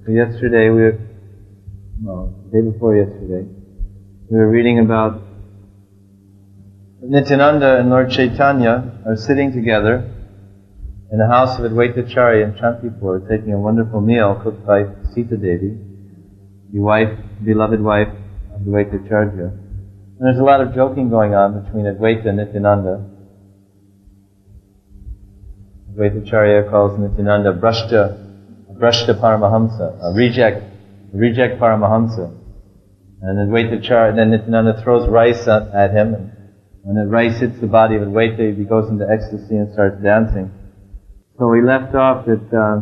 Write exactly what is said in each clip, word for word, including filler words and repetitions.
So yesterday we were, well, the day before yesterday, we were reading about Nityananda and Lord Chaitanya are sitting together in the house of Advaitacharya in Shantipur, taking a wonderful meal cooked by Sita Devi, the wife, beloved wife of Advaitacharya. And there's a lot of joking going on between Advaita and Nityananda. Advaitacharya calls Nityananda Brashta, Brashta Paramahamsa, a reject, a reject Paramahamsa. And Advaitacharya, then Nityananda throws rice at, at him, and when the rice hits the body of Advaita, he goes into ecstasy and starts dancing. So we left off that uh,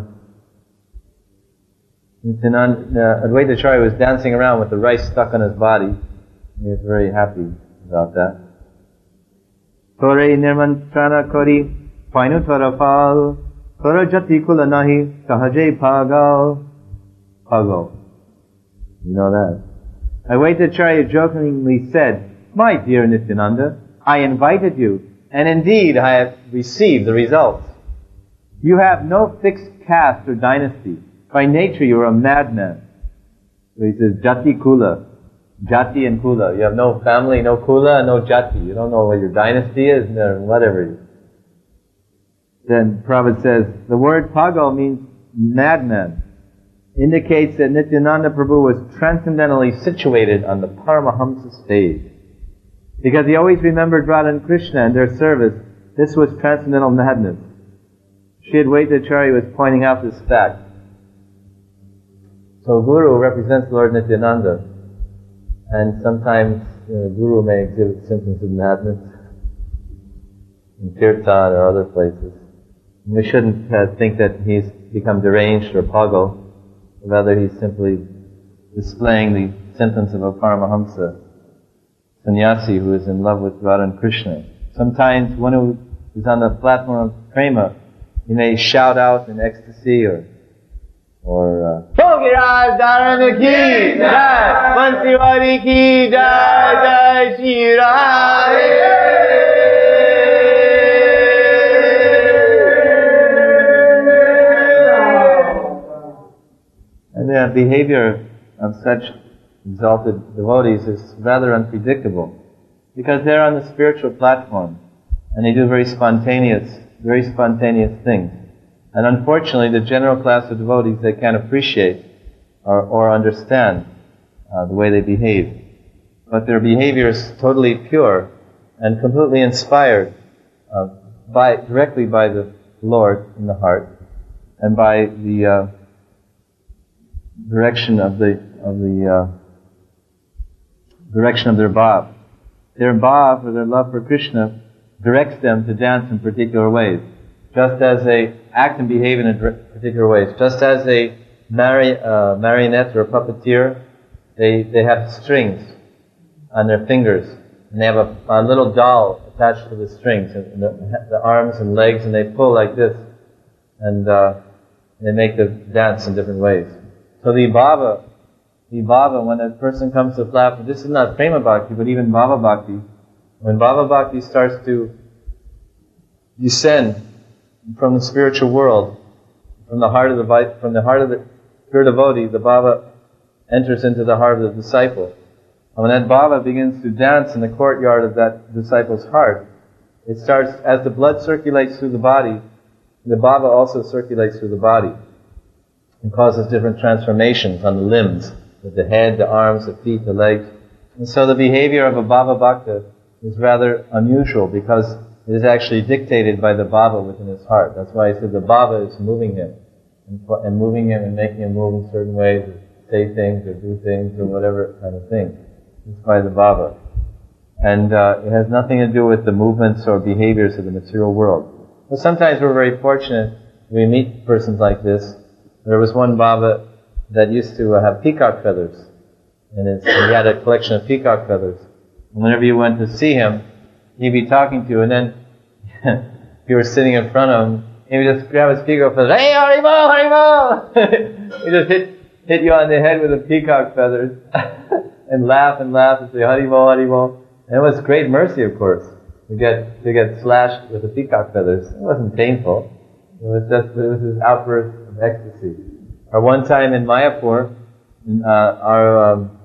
Nityananda, uh, Advaitacharya was dancing around with the rice stuck on his body. He was very happy about that. Tore nirmantrana kori painu tarafal tora jati kula nahi sahaje pagal pagal. You know that. Advaitacharya jokingly said, "My dear Nityananda, I invited you, and indeed I have received the results. You have no fixed caste or dynasty. By nature you are a madman." So he says, Jati Kula. Jati and Kula. You have no family, no Kula, and no Jati. You don't know what your dynasty is, or whatever it is. Then Prabhupada says, the word Pagal means madman. Indicates that Nityananda Prabhu was transcendentally situated on the Paramahamsa stage. Because he always remembered Radha and Krishna and their service. This was transcendental madness. Shri Advaitacharya was pointing out this fact. So Guru represents Lord Nityananda, and sometimes you know, Guru may exhibit symptoms of madness in Kirtan or other places. And we shouldn't uh, think that he's become deranged or pagal, rather he's simply displaying the symptoms of a Paramahamsa, sannyasi who is in love with Radha and Krishna. Sometimes one who is on the platform of prema, he may shout out in ecstasy or or Bhogiraj Dharana ki jai, Bansiwari ki jai, jai Shri Radhe. And the behavior of such exalted devotees is rather unpredictable, because they're on the spiritual platform and they do very spontaneous, very spontaneous things. And unfortunately, the general class of devotees, they can't appreciate or, or understand uh, the way they behave. But their behavior is totally pure and completely inspired uh, by directly by the Lord in the heart and by the uh, direction of the of the uh, direction of their bhav. Their bhav, or their love for Krishna, directs them to dance in particular ways. Just as they act and behave in a particular ways. Just as a mari- uh, marionette or a puppeteer, they, they have strings on their fingers. And they have a, a little doll attached to the strings, and the, the arms and legs, and they pull like this. And uh, they make the dance in different ways. So the bhava, the bhava, when a person comes to the platform, this is not prema bhakti, but even bhava bhakti. When bhava bhakti starts to descend from the spiritual world, from the heart of the from the heart of the pure devotee, the bhava enters into the heart of the disciple. And when that bhava begins to dance in the courtyard of that disciple's heart, it starts, as the blood circulates through the body, the bhava also circulates through the body and causes different transformations on the limbs, with the head, the arms, the feet, the legs. And so the behavior of a bhava bhakta is rather unusual, because it is actually dictated by the bhava within his heart. That's why he said the bhava is moving him, and, and moving him and making him move in certain ways, or say things, or do things, or whatever kind of thing. It's by the bhava. And uh, it has nothing to do with the movements or behaviors of the material world. But sometimes we're very fortunate, we meet persons like this. There was one bhava that used to uh, have peacock feathers, and it's, he had a collection of peacock feathers. And whenever you went to see him, he'd be talking to you, and then if you were sitting in front of him, he would just grab his peacock feathers, "Hey, Haribol, Haribol!" He just hit, hit you on the head with the peacock feathers, and laugh and laugh and say, "Haribol, Haribol." And it was great mercy, of course, to get, to get slashed with the peacock feathers. It wasn't painful. It was just, it was this outburst of ecstasy. Or one time in Mayapur, uh, our um,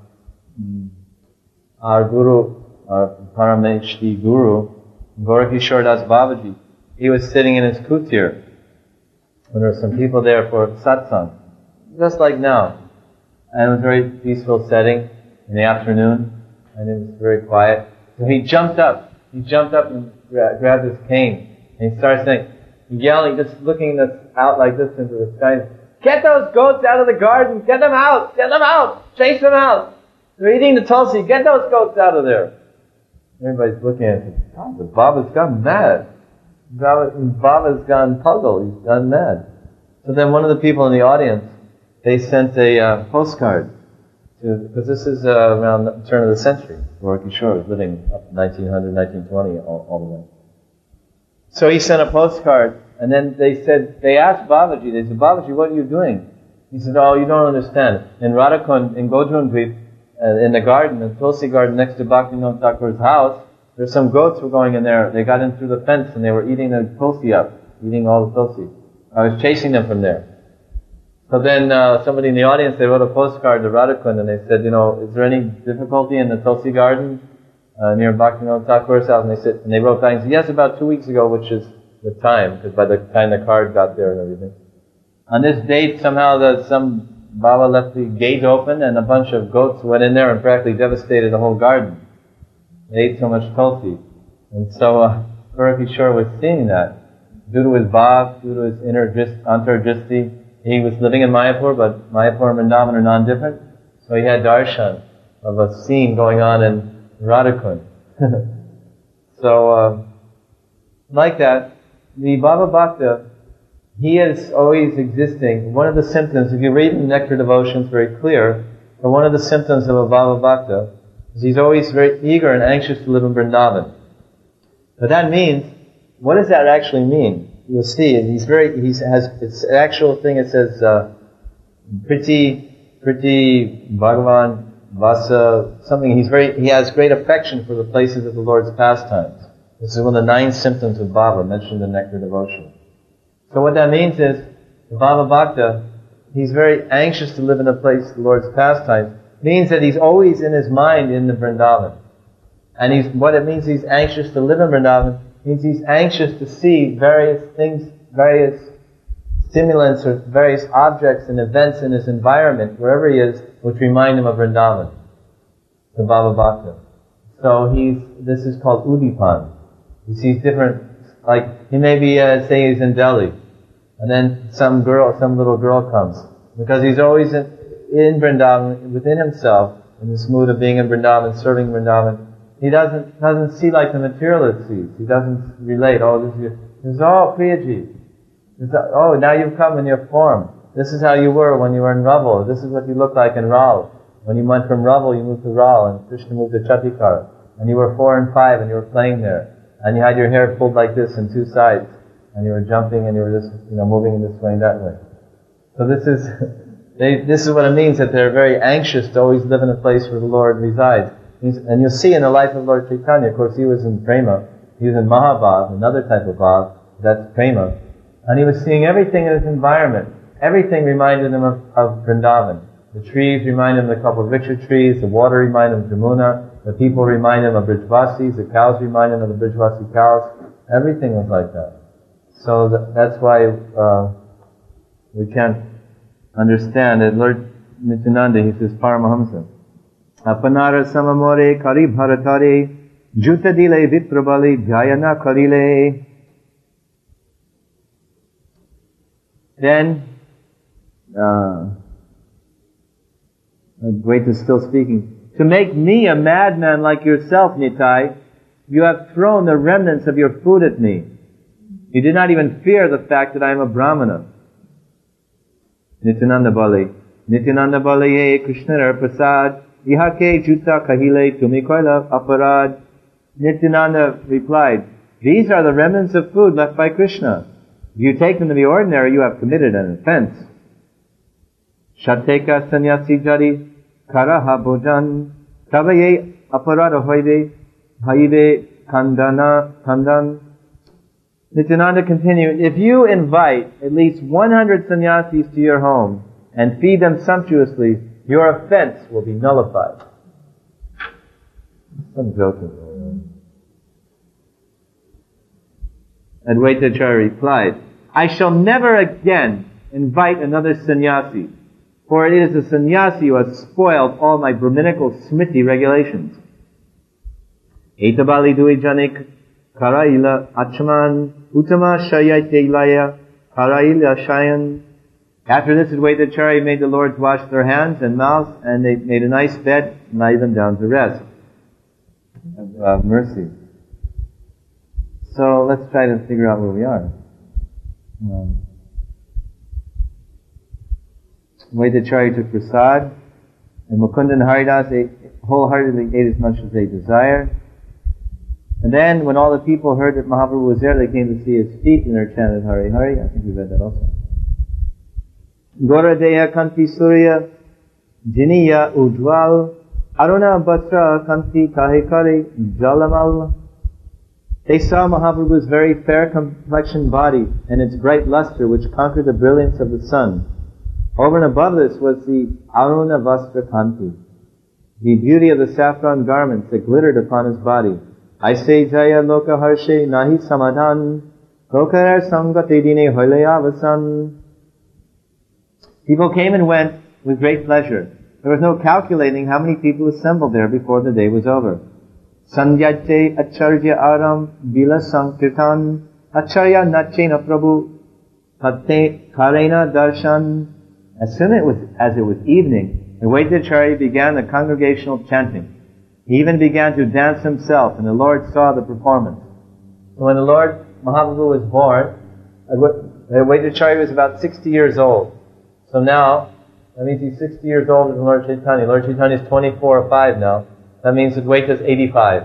our guru, our Parameshti guru, Gorakishore Das Babaji, he was sitting in his kutir. And there were some people there for satsang, just like now. And it was a very peaceful setting in the afternoon, and it was very quiet. So he jumped up. He jumped up and gra- grabbed his cane, and he started saying, yelling, just looking this out like this into the sky. Get those goats out of the garden! Get them out! Get them out! Chase them out! They're eating the tulsi! Get those goats out of there! Everybody's looking at him. God, the Baba's gone mad. Baba, Baba's gone puzzled. He's gone mad. So then one of the people in the audience, they sent a uh, postcard to, because this is uh, around the turn of the century. Gorakishore was living up nineteen hundred, nineteen twenty all, all the way. So he sent a postcard, and then they said, they asked Babaji, they said, Babaji, what are you doing? He said, oh, you don't understand. In Radhakund, in Godrundvip, uh, in the garden, the Tulsi garden next to Bhaktivinoda Thakur's house, there's some goats were going in there. They got in through the fence and they were eating the Tulsi up, eating all the Tulsi. I was chasing them from there. So then uh, somebody in the audience, they wrote a postcard to Radhakund and they said, you know, is there any difficulty in the Tulsi garden uh, near Bhaktivinoda Thakur's house? And they said, and they wrote back and said, yes, about two weeks ago, which is the time, because by the time the card got there and everything. On this date, somehow the, some Baba left the gate open and a bunch of goats went in there and practically devastated the whole garden. They ate so much tulsi. And so uh, Gorakishore was seeing that. Due to his bhav, due to his inner antarjristi, he was living in Mayapur, but Mayapur and Vrindavan are non-different. So he had darshan of a scene going on in Radhakund. so, uh, like that, the Baba Bhakta, he is always existing. One of the symptoms, if you read in Nectar Devotions, very clear, but one of the symptoms of a Baba Bhakta is he's always very eager and anxious to live in Vrindavan. But that means, what does that actually mean? You'll see, and he's very, he has, it's an actual thing, it says, uh, Priti, Priti Bhagavan Vasa, something, he's very, he has great affection for the places of the Lord's pastimes. This is one of the nine symptoms of Baba mentioned in Nectar Devotion. So what that means is, the Baba Bhakta, he's very anxious to live in a place of the Lord's pastimes. It means that he's always in his mind in the Vrindavan. And he's, what it means he's anxious to live in Vrindavan, means he's anxious to see various things, various stimulants or various objects and events in his environment, wherever he is, which remind him of Vrindavan, the Baba Bhakta. So he's, this is called Udipan. He sees different, like, he may be, uh, say he's in Delhi, and then some girl, some little girl comes, because he's always in, in Vrindavan, within himself, in this mood of being in Vrindavan, serving Vrindavan. He doesn't, doesn't see like the materialist sees. He doesn't relate, oh, this is your, this is, oh, Priyaji. This, oh, now you've come in your form. This is how you were when you were in Raval. This is what you looked like in Ral. When you went from Raval, you moved to Ral, and Krishna moved to Chatikara. And you were four and five, and you were playing there. And you had your hair pulled like this in two sides. And you were jumping, and you were just, you know, moving in this way and that way. So this is, they, this is what it means, that they're very anxious to always live in a place where the Lord resides. And you'll see in the life of Lord Chaitanya, of course he was in Prema, he was in Mahabhav, another type of Bhav, that's Prema. And he was seeing everything in his environment. Everything reminded him of, of Vrindavan. The trees remind him of the Kalpavriksha trees, the water remind him of Jamuna, the people remind him of Brijvasis, the cows remind him of the Brijvasi cows. Everything was like that. So th- that's why uh, we can't understand it. Lord Nityananda, he says, Paramahamsa, Apanara samamore kari bharatare juta dile viprabali dhyayana karile. Then, uh, Advaita is still speaking. To make me a madman like yourself, Nitai, you have thrown the remnants of your food at me. You did not even fear the fact that I am a Brahmana. Nityananda Bali. Nityananda Bali ye Krishna Prasad. Ihake juta kahile tumikoila aparad. Nityananda replied, these are the remnants of food left by Krishna. If you take them to be ordinary, you have committed an offense. Shateka sanyasi jari karaha bojan tavaye aparada hoide haide kandana kandan. Nityananda continued, if you invite at least one hundred sannyasis to your home, and feed them sumptuously, your offense will be nullified. Some joking going on. Advaitacharya replied, I shall never again invite another sannyasi, for it is a sannyasi who has spoiled all my Brahminical smriti regulations. Etabali dui janik karaila achman utama shayate laya karaila shayan. After this, Advaitacharya made the Lords wash their hands and mouths, and they made a nice bed and laid them down to rest. Uh, mercy. So let's try to figure out where we are. Um, Advaitacharya took prasad, and Mukunda and Haridas ate, wholeheartedly ate as much as they desired. And then, when all the people heard that Mahaprabhu was there, they came to see his feet and they chanted Hari Hari. I think we read that also. Goradeya Kanti Surya Jiniya Ujwal Aruna Batra Kanti Kahikari Jalamal. They saw Mahaprabhu's very fair complexioned body and its bright luster which conquered the brilliance of the sun. Over and above this was the Aruna Vastra Kanti, the beauty of the saffron garments that glittered upon his body. I say Jaya Loka Harshe Nahi Samadhan Kokar Sangati Dine Holayavasan. People came and went with great pleasure. There was no calculating how many people assembled there before the day was over. Sandhyate Acharya Aram Bila Sankirtan Acharya Nachena Prabhu Kate Karena Darshan. As soon as it was, as it was evening, the Advaitacharya began the congregational chanting. He even began to dance himself, and the Lord saw the performance. So when the Lord Mahaprabhu was born, Advaitacharya was about sixty years old. So now, that means he's sixty years older than Lord Chaitanya. Lord Chaitanya is twenty-four or five now. That means Advaita is eighty-five.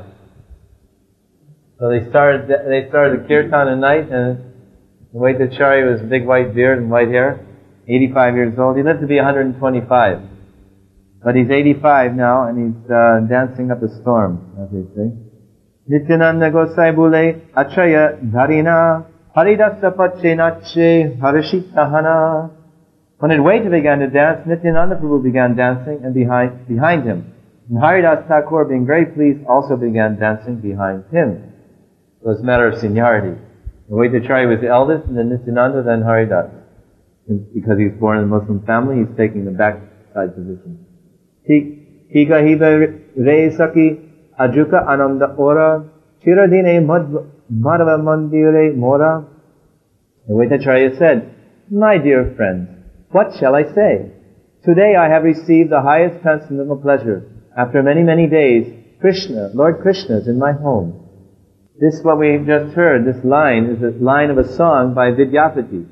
So they started, they started the kirtan at night, and Advaitacharya was a big white beard and white hair, eighty-five years old. He lived to be one hundred twenty-five. But he's eighty-five now, and he's uh, dancing up a storm, as they say. Nityananda Gosai Bule Acharya Dharina Haridasa Pache Nache Harashitahana. When Advaita began to dance, Nityananda Prabhu began dancing and behind, behind him. And Haridas Thakur, being very pleased, also began dancing behind him. So it's a matter of seniority. Advaitacharya was the eldest, and then Nityananda, then Haridas. Because he was born in a Muslim family, he's taking the backside position. Higa hiba re saki ajuka ananda ora chiradine madhava mandire mora. Advaitacharya said, my dear friends, what shall I say? Today I have received the highest transcendental pleasure. After many, many days, Krishna, Lord Krishna is in my home. This, what we just heard, this line, is a line of a song by Vidyapati.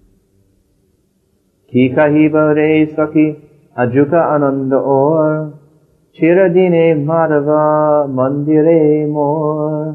Ki kahiba re saki ajuka ananda or chiradine madhava mandire more.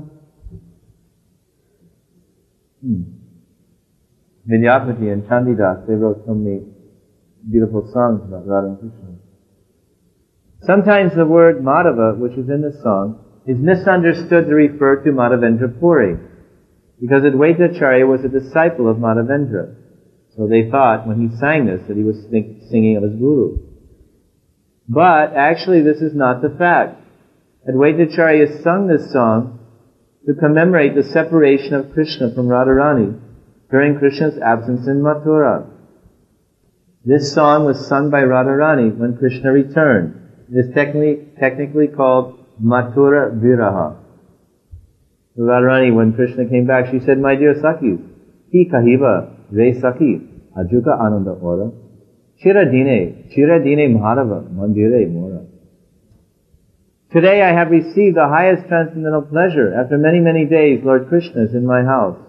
Hmm. Vidyapati and Chandidas, they wrote so many beautiful songs about Radha and Krishna. Sometimes the word Madhava, which is in the song, is misunderstood to refer to Madhavendra Puri, because Advaitacharya was a disciple of Madhavendra. So they thought, when he sang this, that he was singing of his guru. But actually this is not the fact. Advaitacharya sung this song to commemorate the separation of Krishna from Radharani during Krishna's absence in Mathura. This song was sung by Radharani when Krishna returned. It is technically, technically called Mathura Viraha. Radharani, when Krishna came back, she said, my dear Sakis, Ki kahiva re Saki ajuka ananda ora chiradine chiradine madhava mandire mora. Today I have received the highest transcendental pleasure. After many, many days, Lord Krishna is in my house.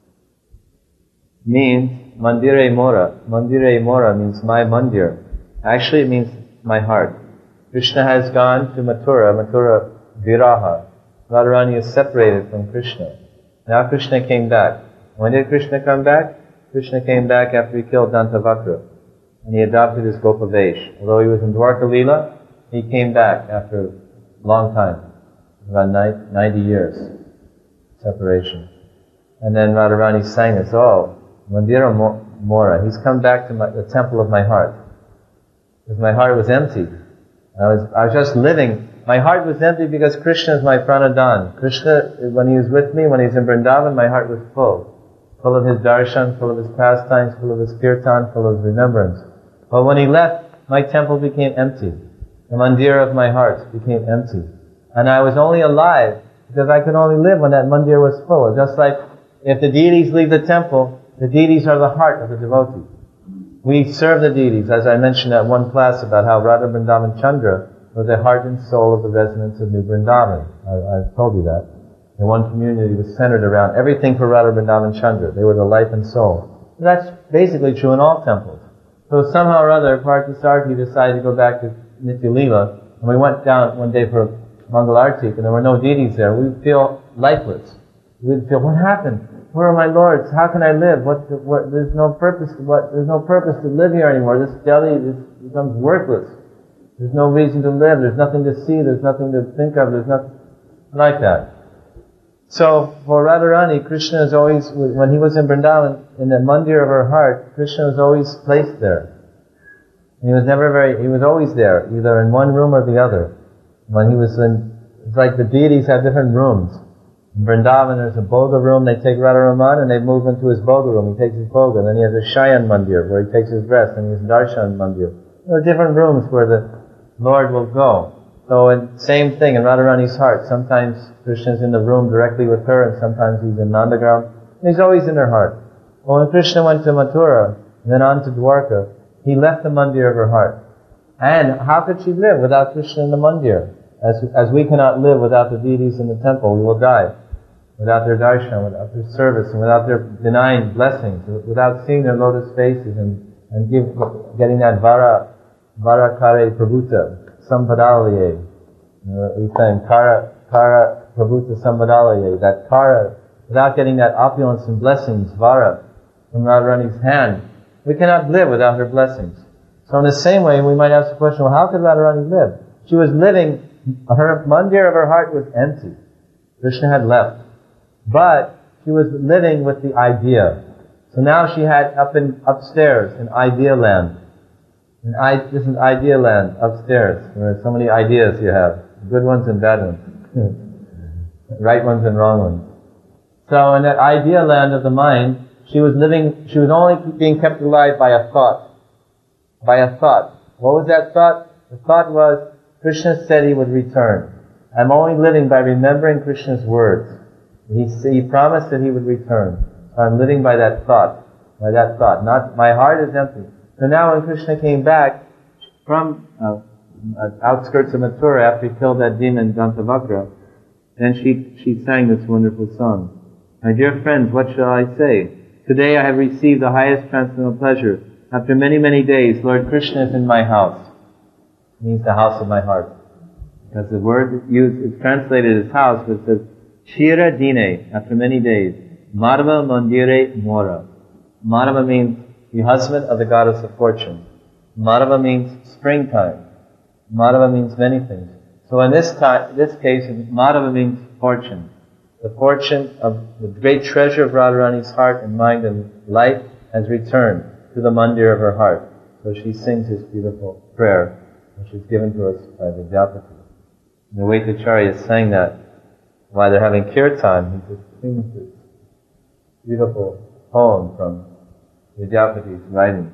Means mandire mora. Mandire mora means my mandir. Actually it means my heart. Krishna has gone to Mathura, Mathura Viraha. Radharani is separated from Krishna. Now Krishna came back. When did Krishna come back? Krishna came back after he killed Dantavakra. And he adopted his Gopavesh. Although he was in Dwarka Leela, he came back after a long time. About ninety years. Separation. And then Radharani sang this, oh, Mandira Mora. He's come back to my, the temple of my heart. because my heart was empty. I was, I was just living. My heart was empty because Krishna is my pranadhan. Krishna, when he was with me, when he was in Vrindavan, my heart was full. Full of his darshan, full of his pastimes, full of his kirtan, full of his remembrance. But when he left, my temple became empty. The mandir of my heart became empty. And I was only alive because I could only live when that mandir was full. Just like if the deities leave the temple, the deities are the heart of the devotee. We serve the deities, as I mentioned at one class about how Radha Vrindavan Chandra were the heart and soul of the residents of New Vrindavan. I, I've told you that. The one community was centered around everything for Radha Vrindavan Chandra. They were the life and soul. And that's basically true in all temples. So somehow or other, Parthasarthi decided to go back to Nitya Leela, and we went down one day for Mangal Artik, and there were no deities there. We would feel lifeless. We would feel, what happened? Where are my lords? How can I live? What, the, what there's no purpose to what there's no purpose to live here anymore. This Delhi this becomes worthless. There's no reason to live. There's nothing to see. There's nothing to think of. There's nothing like that. So for Radharani, Krishna is always, when he was in Vrindavan, in the mandir of her heart, Krishna was always placed there. And he was never very, he was always there, either in one room or the other. When he was in, it's like the deities have different rooms. In Vrindavan there's a Bhoga room, they take Radharaman and they move into his Bhoga room, he takes his Bhoga, and then he has a Shayan Mandir where he takes his rest, and he has Darshan Mandir. There are different rooms where the Lord will go. So, and same thing in Radharani's heart. Sometimes Krishna's in the room directly with her, and sometimes he's in Nandagram. He's always in her heart. Well, when Krishna went to Mathura, and then on to Dwarka, he left the mandir of her heart. And how could she live without Krishna in the mandir? As, as we cannot live without the deities in the temple, we will die. Without their darshan, without their service, and without their denying blessings, without seeing their lotus faces and, and give, getting that vara, vara kare prabhuta, sampadalaye. Uh, we say kara, kara prabhuta sampadalaye, that kara, without getting that opulence and blessings, vara, from Radharani's hand, we cannot live without her blessings. So in the same way, we might ask the question, well, how could Radharani live? She was living, her mandir of her heart was empty. Krishna had left. But she was living with the idea. So now she had up in, upstairs in idea land. In I, this is idea land upstairs, where so many ideas you have. Good ones and bad ones. Right ones and wrong ones. So in that idea land of the mind, she was living, she was only being kept alive by a thought. By a thought. What was that thought? The thought was, Krishna said he would return. I'm only living by remembering Krishna's words. He, he promised that he would return. So I'm living by that thought. By that thought. Not, my heart is empty. So now when Krishna came back from uh, outskirts of Mathura after he killed that demon Dantavakra, then she, she sang this wonderful song. My dear friends, what shall I say? Today I have received the highest transcendental pleasure. After many, many days, Lord Krishna is in my house. It means the house of my heart. Because the word used is translated as house, but it says Shira Dine, after many days. Madhava Mandire Mora. Madhava means the husband of the goddess of fortune. Madhava means springtime. Madhava means many things. So in this time, this case, Madhava means fortune. The fortune of the great treasure of Radharani's heart and mind and life has returned to the mandir of her heart. So she sings this beautiful prayer, which is given to us by Vidyapati. And the Vaitacharya sang that while they're having kirtan. He just sings this beautiful poem from Vidyapati's writing.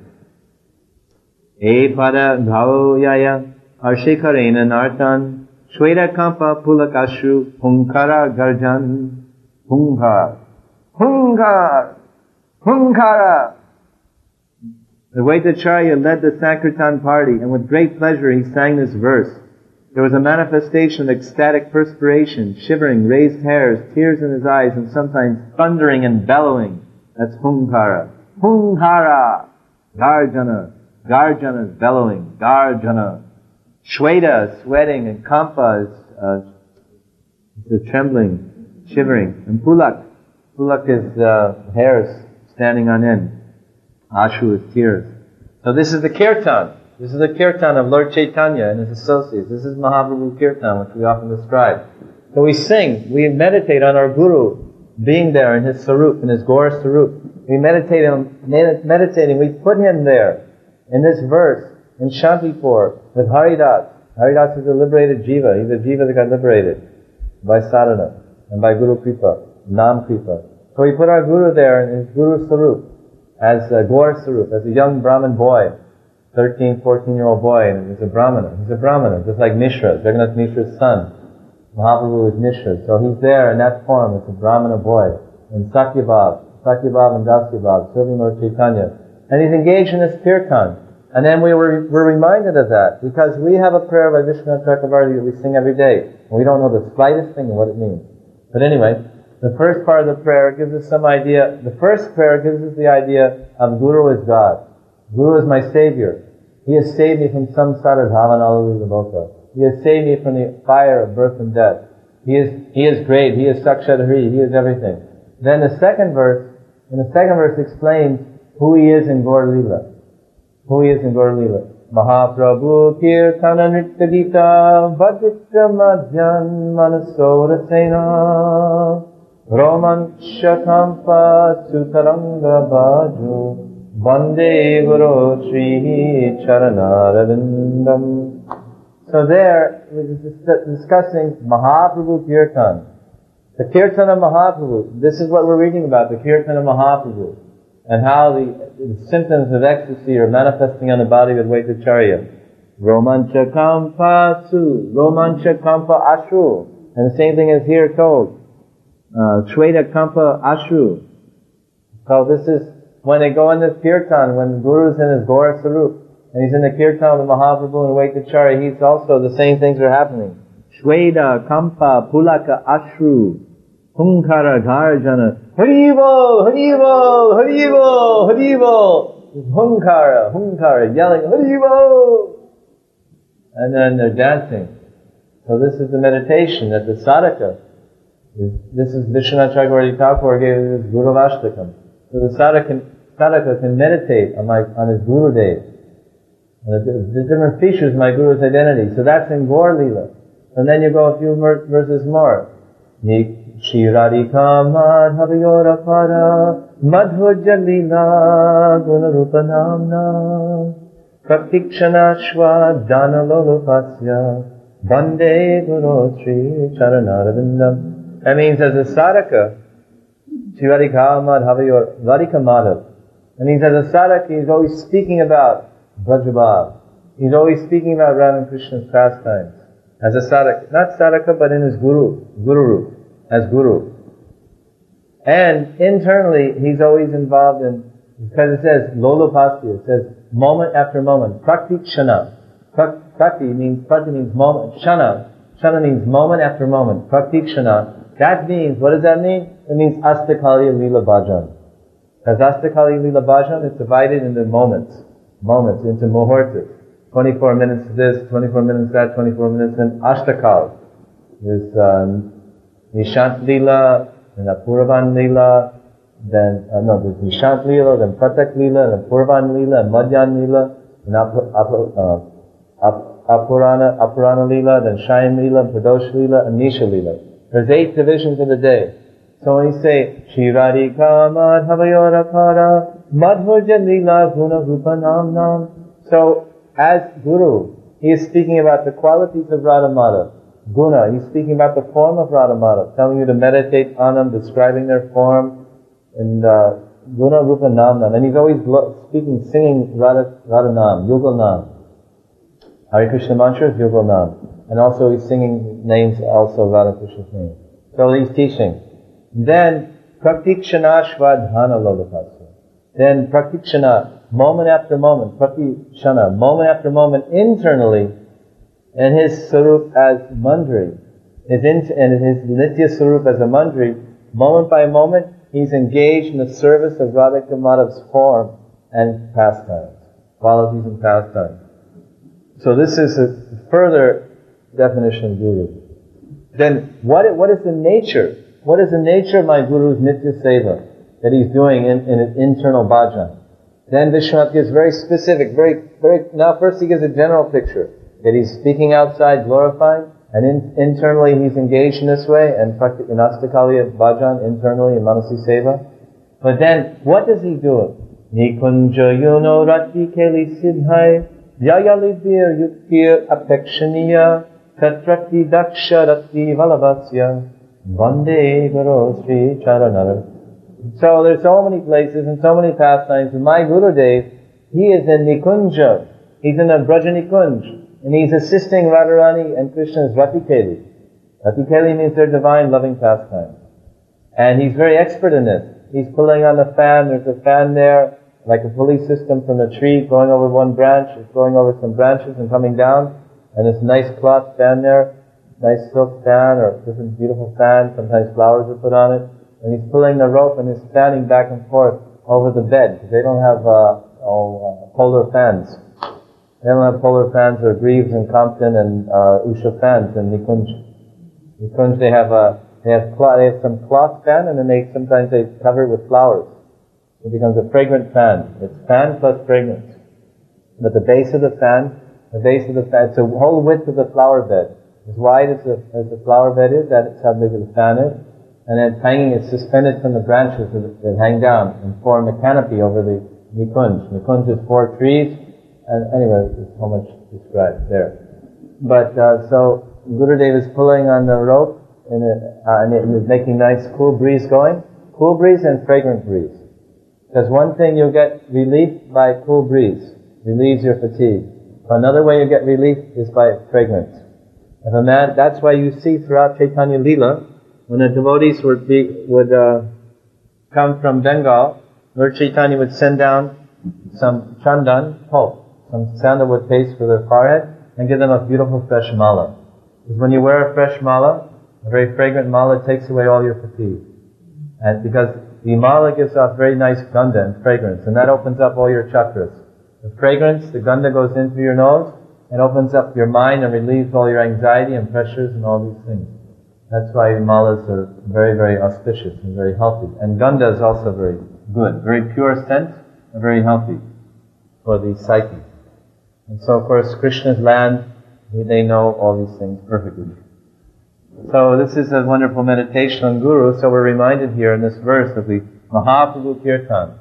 E pada ghaoyaya arshikharena nartan shweta kampa pulakashru hunkara garjan hunkar hunkar hunkara. The Vaitacharya led the Sankirtan party, and with great pleasure he sang this verse. There was a manifestation of ecstatic perspiration, shivering, raised hairs, tears in his eyes, and sometimes thundering and bellowing. That's hunkara. Hunkara! Garjana. Garjana is bellowing. Garjana. Shweta, sweating, and kampa is uh, the trembling, shivering. And pulak. Pulak is uh, hairs standing on end. Ashu is tears. So this is the kirtan. This is the kirtan of Lord Chaitanya and his associates. This is Mahaprabhu Kirtan, which we often describe. So we sing, we meditate on our Guru being there in his Sarup, in his Gaur Sarup. We meditate on, meditating, we put him there in this verse, in Shantipur with Haridas. Haridas is a liberated jiva. He's a jiva that got liberated by sadhana and by Guru Kripa, Nam Kripa. So we put our Guru there in his Guru Sarup, as a Gaur Sarup, as a young Brahmin boy, thirteen, fourteen year old boy, and he's a Brahmana. He's a Brahmana, just like Mishra, Jagannath Mishra's son. Mahaprabhu is Mishra. So he's there in that form as a Brahmana boy, in Sakyabhav, Sakyabhav and Dasyabhav, serving Lord Chaitanya. And he's engaged in this kirtan. And then we were, were reminded of that, because we have a prayer by Vishwanath Chakravarti that we sing every day, and we don't know the slightest thing of what it means. But anyway, the first part of the prayer gives us some idea, the first prayer gives us the idea of Guru is God. Guru is my Savior. He has saved me from samsara dhavanalali loka. He has saved me from the fire of birth and death. He is, he is great. He is Sakshat Hari. He is everything. Then the second verse, in the second verse explains who he is in Gaur Leela. Who he is in Gaur Leela. Mahaprabhu Kirtana Nritya Gita Vajitra Manasora Sena Romancha Kampa Sutaranga Baju Vande Guru Sri Charanaravindam. So there, we're discussing Mahaprabhu Kirtan. The Kirtan of Mahaprabhu. This is what we're reading about, the Kirtan of Mahaprabhu. And how the, the symptoms of ecstasy are manifesting on the body with Vaitacharya. Romancha Kampa Su. Romancha Kampa Ashru. And the same thing is here told. Uh, Shweta Kampa Ashru. So this is when they go in this kirtan, when the Guru's in his Gaur Sarup, and he's in the kirtan of the Mahaprabhu and Vaitacharya, he's also, the same things are happening. Shweta Kampa Pulaka Ashru. Hunkara Garjana. Haribo! Haribo! Haribo! Haribo! Hunkara, Hunkara, yelling, Haribo! And then they're dancing. So this is the meditation that the sadhaka, this is Vishwanath Chakravarti Thakur gave his Guru Ashtakam. So the sadhaka can, sadhaka can meditate on my, on his Guru days. And the, the different features of my Guru's identity. So that's in Gaur Leela. And then you go a few verses more. Shirarika madhavayora para madhurja lila gunarupa namna praktikshana dana lolopasya bande guru sri charanaravindam. That means as a sadhaka, Shirarika madhavayora, Radhika Madhav. That means as a sadhaka, he's always speaking about Brajabhav. He's always speaking about Radha and Krishna's pastimes. As a sadhaka, not sadhaka, but in his guru, guru, as guru. And internally, he's always involved in, because it says, lolopasya, it says, moment after moment, praktikshana. Prakti means, prakti means moment, shana. Shana means moment after moment, praktikshana. That means, what does that mean? It means astakali lila bhajan. As astakali lila bhajan, it's divided into moments, moments, into muhurtas. twenty-four minutes this, twenty-four minutes that, twenty-four minutes and ashtakal. There's, uh, Nishant Leela, then Apuravan Leela, then, uh, no, there's Nishant Leela, then Pratak Leela, then Purvan Leela, and Madhyan Leela, and Ap, Ap, uh, Ap, Apurana, Apurana Leela, then Shayan Leela, Pradosh Leela, and Nisha Leela. There's eight divisions of the day. So when you say, Shirarika Madhavayora Para, Madhurja Leela Guna Rupa Nam Nam. So, as Guru, he is speaking about the qualities of Radha Madhav. Guna, he's speaking about the form of Radha Madhav, telling you to meditate on them, describing their form, and uh, Guna Rupa Nam Nam. And he's always speaking, singing Radha, Radha Nam, Yugal Nam. Hare Krishna mantra is Yugal Nam. And also he's singing names, also Radha Krishna's name. So he's teaching. Then, Praktikshana Shvadhana Lolopasya. Then Praktikshana, moment after moment, Praktikshana, moment after moment, internally, and his Sarup as Mandri, his int- and his Nitya Sarup as a Mandri, moment by moment, he's engaged in the service of Radhika Madhav's form and pastimes, qualities and pastimes. So this is a further definition of Guru. Then, what what is the nature? What is the nature of my Guru's Nitya Seva that he's doing in, in his internal bhajan? Then Vishwanath gives very specific, very, very, now first he gives a general picture. That he's speaking outside, glorifying, and in, internally he's engaged in this way, and in Astakaliya Bhajan, internally in Manasi Seva. But then, what does he do? Nikunja yuno rati keli siddhai, Yayalibir Yukir Apekshaniya Katrati Daksharati Valavasya Vande Guru Sri Charanara. So there's so many places and so many pastimes. In my Gurudev, he is in Nikunja. He's in the Braja Nikunj. And he's assisting Radharani and Krishna's Ratikeli. Ratikeli means their divine loving pastime. And he's very expert in it. He's pulling on the fan. There's a fan there, like a pulley system from the tree, going over one branch. It's going over some branches and coming down. And this nice cloth fan there, nice silk fan or different beautiful fan. Sometimes flowers are put on it. And he's pulling the rope and he's fanning back and forth over the bed. Because they don't have uh, oh, uh, polar fans. They don't have polar fans or Greaves and Compton and uh, Usha fans in Nikunj. Nikunj they have a they have cloth, they have some cloth fan and then they sometimes they cover it with flowers. It becomes a fragrant fan. It's fan plus fragrance. But the base of the fan, the base of the fan, it's the whole width of the flower bed. As wide as the as the flower bed is, that's how big the fan is. And it's hanging, it's suspended from the branches that hang down and form a canopy over the Nikunj. Nikunj is four trees, and anyway, there's so much described there. But, uh, so, Gurudev is pulling on the rope, and it, uh, and it is making nice cool breeze going. Cool breeze and fragrant breeze. Because one thing you'll get relief by cool breeze, relieves your fatigue. Another way you get relief is by fragrance. If a man, that's why you see throughout Chaitanya Leela, when the devotees would be, would uh, come from Bengal, Lord Chaitanya would send down some chandan, pulp, some sandalwood paste for their forehead, and give them a beautiful fresh mala. Because when you wear a fresh mala, a very fragrant mala, takes away all your fatigue. And because the mala gives off very nice ganda and fragrance, and that opens up all your chakras. The fragrance, the ganda goes in through your nose, and opens up your mind and relieves all your anxiety and pressures and all these things. That's why malas are very, very auspicious and very healthy. And ganda is also very good, very pure scent and very healthy for the psyche. And so, of course, Krishna's land, they know all these things perfectly. So this is a wonderful meditation on Guru, so we're reminded here in this verse of the Mahaprabhu Kirtan.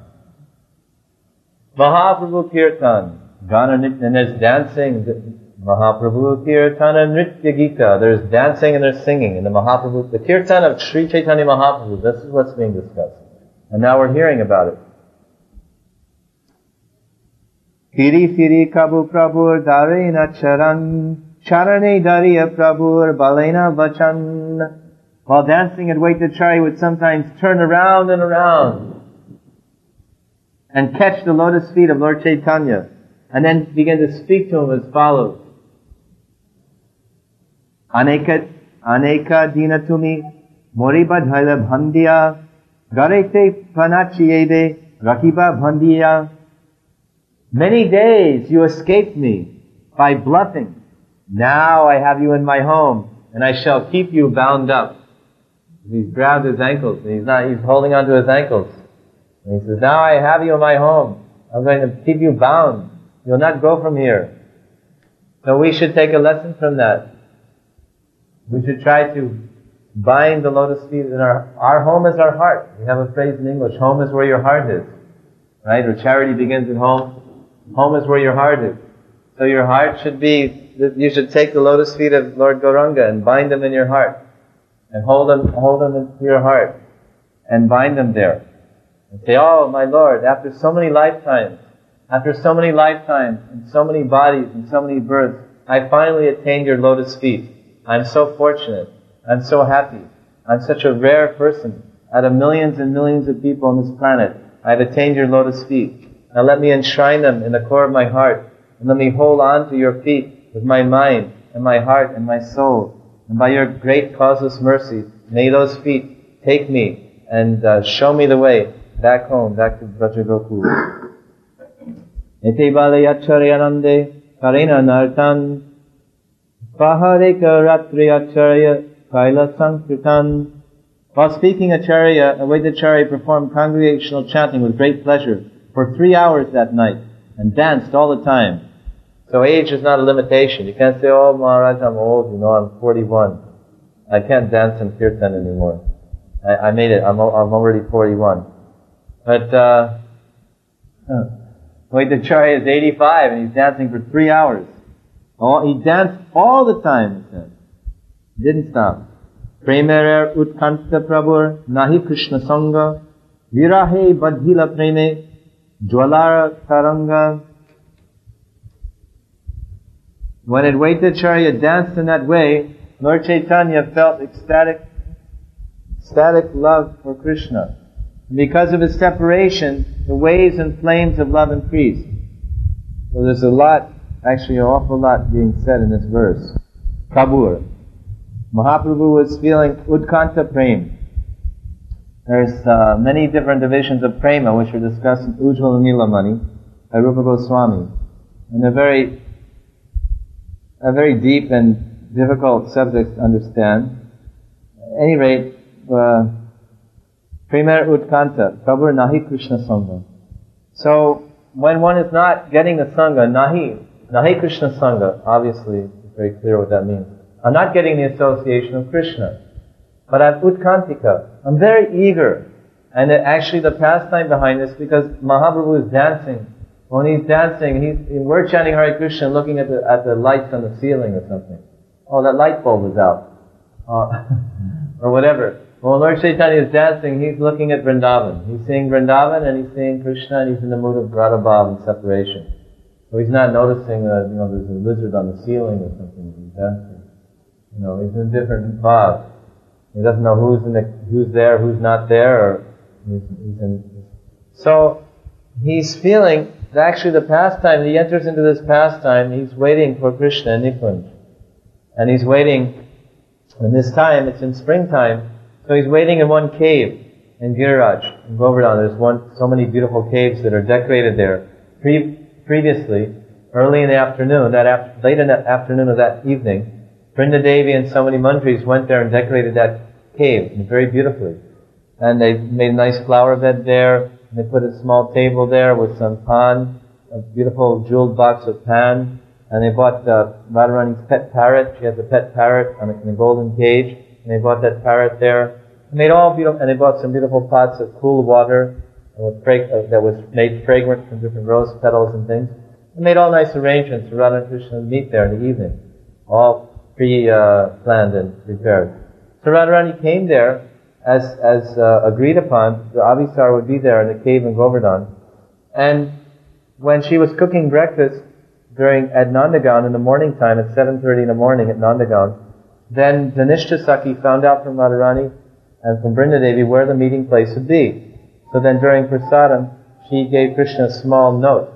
Mahaprabhu Kirtan, Gana Nitya, and there's dancing, Mahaprabhu Kirtana Nritya Gita. There's dancing and there's singing in the Mahaprabhu, the Kirtan of Sri Chaitanya Mahaprabhu. This is what's being discussed. And now we're hearing about it. Firi Firi Kabu Prabhur Darena Charan Charane Dariya Prabhur Balena Vachan. While dancing at Vaitachari would sometimes turn around and around and catch the lotus feet of Lord Chaitanya and then begin to speak to him as follows. Aneka, aneka dinatumi moriba dhaila bhandiya garete panachiyede rakiba bhandiya. Many days you escaped me by bluffing. Now I have you in my home, and I shall keep you bound up. He's grabbed his ankles, and he's not, he's holding onto his ankles. And he says, now I have you in my home. I'm going to keep you bound. You'll not go from here. So we should take a lesson from that. We should try to bind the lotus feet in our, our home is our heart. We have a phrase in English, home is where your heart is. Right? Or charity begins at home. Home is where your heart is. So your heart should be, you should take the lotus feet of Lord Gauranga and bind them in your heart. And hold them, hold them into your heart. And bind them there. And say, oh my Lord, after so many lifetimes, after so many lifetimes, and so many bodies, and so many births, I finally attained your lotus feet. I'm so fortunate. I'm so happy. I'm such a rare person. Out of millions and millions of people on this planet, I've attained your lotus feet. Now let me enshrine them in the core of my heart, and let me hold on to your feet with my mind, and my heart, and my soul. And by your great causeless mercy, may those feet take me and uh, show me the way back home, back to Vrajagokul. Ete bale acharyanande karena nartan pahareka ratri acharya kaila sankritan. While speaking acharya, Avaidacharya performed congregational chanting with great pleasure for three hours that night and danced all the time. So age is not a limitation. You can't say, oh Maharaj, I'm old, you know, I'm forty-one. I can't dance in kirtan anymore. I, I made it, I'm, I'm already forty-one. But, uh, Vaidacharya is eighty-five and he's dancing for three hours. Oh, he danced all the time, he said. Didn't stop. Premerer utkanta prabhur nahi Krishna sanga virahe badhila preme jwalara taranga. When Advaitacharya danced in that way, Lord Chaitanya felt ecstatic, ecstatic love for Krishna. And because of his separation, the waves and flames of love increased. So there's a lot, actually an awful lot being said in this verse. Prabhu. Mahaprabhu was feeling Utkanta Prem. There's uh, many different divisions of prema which are discussed in Ujjvala Nilamani by Rupa Goswami. And they're very, a very deep and difficult subject to understand. At any rate, uh, Prema Utkanta, Prabhu Nahi Krishna Sangha. So, when one is not getting the Sangha, Nahi, Nahi Krishna Sangha, obviously, it's very clear what that means. I'm not getting the association of Krishna. But I'm Utkantika. I'm very eager. And it, actually the pastime behind this, because Mahaprabhu is dancing. When he's dancing, he's, we're chanting Hare Krishna and looking at the, at the lights on the ceiling or something. Oh, that light bulb is out. Uh, or whatever. When Lord Chaitanya is dancing, he's looking at Vrindavan. He's seeing Vrindavan and he's seeing Krishna and he's in the mood of Radha Bhav and separation. So he's not noticing that, you know, there's a lizard on the ceiling or something. He's dancing. You know, he's in a different bhav. He doesn't know who's in the, who's there, who's not there, or he's, he's in. So he's feeling that actually the pastime. He enters into this pastime. He's waiting for Krishna in Nikunj, and he's waiting. And this time it's in springtime, so he's waiting in one cave in Giriraj in Govardhan. There's one, so many beautiful caves that are decorated there. Pre- previously, early in the afternoon, that after, late in the afternoon of that evening, Vrinda Devi and so many mantris went there and decorated that cave very beautifully. And they made a nice flower bed there, and they put a small table there with some pan, a beautiful jeweled box of pan, and they bought uh, Radharani's pet parrot. She has a pet parrot on a, in a golden cage, and they bought that parrot there. And made all beautiful, and they bought some beautiful pots of cool water with fra- uh, that was made fragrant from different rose petals and things. They made all nice arrangements for Radha and Krishna to meet there in the evening. All pre-planned uh, and prepared. So Radharani came there as as uh, agreed upon. The Avisar would be there in the cave in Govardhan. And when she was cooking breakfast during at Nandagaon in the morning time at seven thirty in the morning at Nandagaon, then Dhanishta Sakhi found out from Radharani and from Vrindadevi where the meeting place would be. So then during prasadam, she gave Krishna a small note.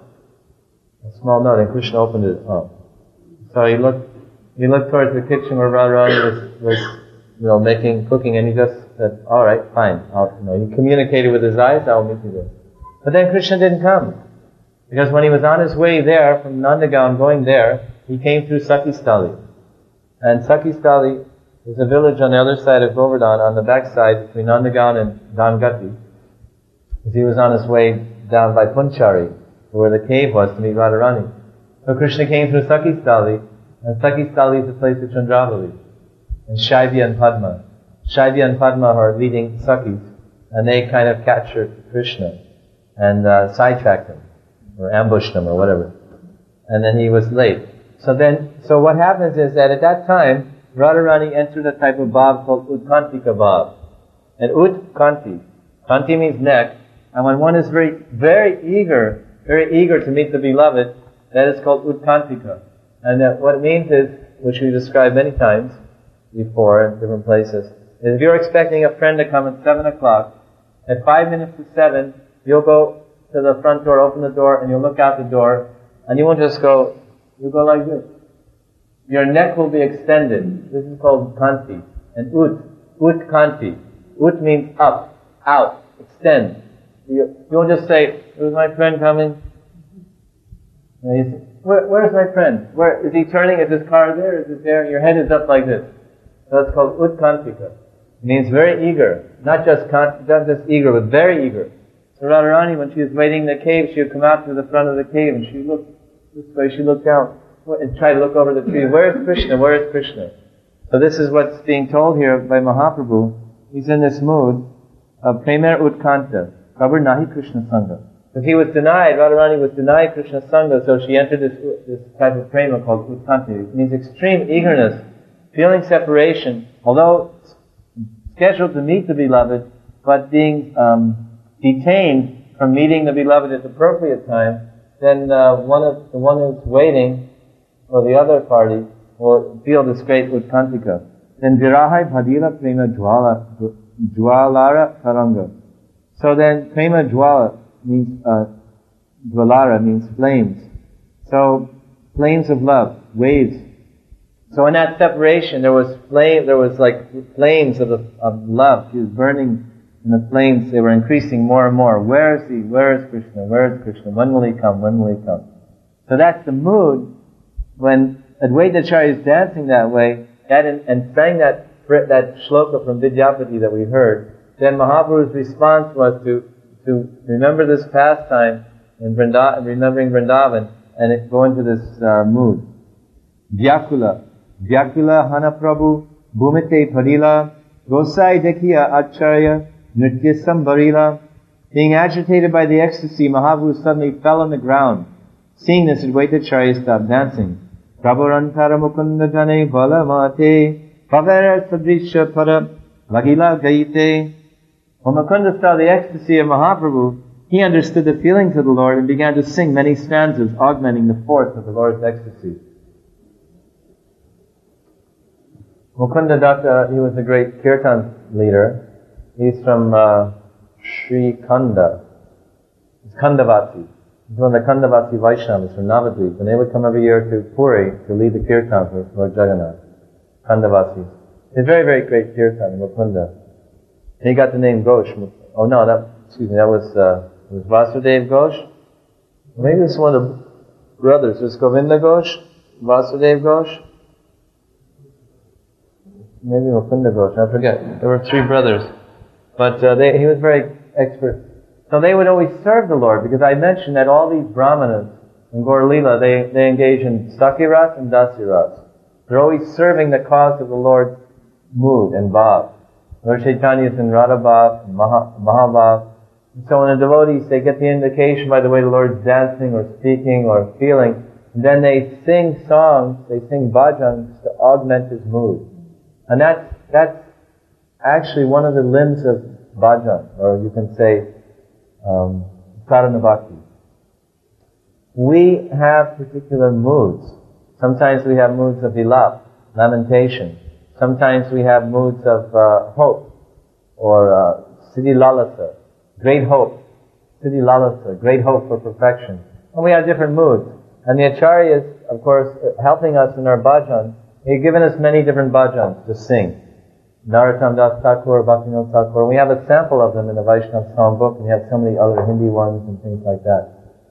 A small note, and Krishna opened it up. So he looked He looked towards the kitchen where Radharani was, was, you know, making, cooking, and he just said, all right, fine. I'll, you know, he communicated with his eyes, I'll meet you there. But then Krishna didn't come. Because when he was on his way there, from Nandagaon going there, he came through Sakistali. And Sakistali is a village on the other side of Govardhan, on the backside between Nandagaon and Dangati. Because he was on his way down by Punchari, where the cave was to meet Radharani. So Krishna came through Sakistali, and Sakistali is the place of Chandravali, and Shaivya and Padma. Shaivya and Padma are leading Sakis, and they kind of captured Krishna and uh, sidetracked him, or ambushed him, or whatever. And then he was late. So then, so what happens is that at that time, Radharani entered a type of bhav called Utkantika bhav. And Utkanti, Kanti means neck, and when one is very, very eager, very eager to meet the beloved, that is called Utkantika. And that what it means is, which we described many times before in different places, is if you're expecting a friend to come at seven o'clock, at five minutes to seven, you'll go to the front door, open the door, and you'll look out the door, and you won't just go, you'll go like this. Your neck will be extended. This is called kanti. And ut, ut kanti. Ut means up, out, extend. You, you won't just say, "Is my friend coming?" And you say, Where, where's my friend? Where is he turning? Is his car there? Is it there? Your head is up like this. So it's called utkantika. It means very eager. Not just con- not just eager, but very eager. So Radharani, when she was waiting in the cave, she would come out to the front of the cave and she looked this way, she looked down and tried to look over the tree. Where is Krishna? Where is Krishna? So this is what's being told here by Mahaprabhu. He's in this mood of Premer Utkanta. Prabhu Nahi Krishna Sangha. Because he was denied, Radharani was denied Krishna Sangha, so she entered this, this type of prema called Utkanti. It means extreme eagerness, feeling separation, although scheduled to meet the beloved, but being um, detained from meeting the beloved at the appropriate time, then uh, one of the one who's waiting, or the other party, will feel this great Utkantika. Then Virahai Bhadila Prema Jwala Jwalara Taranga. So then Prema Jwala means uh, Jwalara means flames. So flames of love, waves. So in that separation, there was flame. There was like flames of the, of love. She was burning, and the flames, they were increasing more and more. Where is he? Where is Krishna? Where is Krishna? When will he come? When will he come? So that's the mood when Advaita Acharya is dancing that way, that and, and sang that that shloka from Vidyapati that we heard. Then Mahaprabhu's response was to to remember this pastime in Vrindavan, remembering Vrindavan, and it, go into this uh, mood. Vyakula, Vyakula Hana Prabhu, Bhumite Padila, Gosai Dekhiya Acharya, Nrityasam Barila. Being agitated by the ecstasy, Mahaprabhu suddenly fell on the ground. Seeing this, Advaita Acharya stopped dancing. Prabharantara Mukunda Jane Bala Mate, Pavara Sadrisha Pada, Lagila Gaite. When Mukunda saw the ecstasy of Mahaprabhu, he understood the feelings of the Lord and began to sing many stanzas, augmenting the force of the Lord's ecstasy. Mukunda Datta, he was a great kirtan leader. He's from uh, Sri Khanda. He's Khandavasi. He's one of the Khandavasi Vaishnavas from Navadvip, and they would come every year to Puri to lead the kirtan for Lord Jagannath. Khandavasis. He's a very, very great kirtan, Mukunda. And he got the name Ghosh. Oh no, that, excuse me, that was, uh, was Vasudev Ghosh? Maybe it's one of the brothers. Was Govinda Ghosh? Vasudev Ghosh? Maybe Mukunda Ghosh, I forget. There were three brothers. But uh, they, he was very expert. So they would always serve the Lord, because I mentioned that all these brahmanas in Gaur Lila, they, they engage in Sakhiras and Dasiras. They're always serving the cause of the Lord's mood and bhav. Lord Chaitanya is in Radha Bhav, Maha, Mahabhav. And so when the devotees, they get the indication by the way the Lord's dancing or speaking or feeling, and then they sing songs, they sing bhajans to augment his mood. And that's, that's actually one of the limbs of bhajan, or you can say, um, Karana Bhakti. We have particular moods. Sometimes we have moods of vilap, lamentation. Sometimes we have moods of uh, hope, or uh, siddhi lalasa, great hope. Siddhi lalasa, great hope for perfection. And we have different moods. And the acharyas, of course, helping us in our bhajan, they've given us many different bhajans to sing. Narottam Das Thakur, Bhaktivinoda Thakur. We have a sample of them in the Vaishnava Song book, and we have so many other Hindi ones and things like that.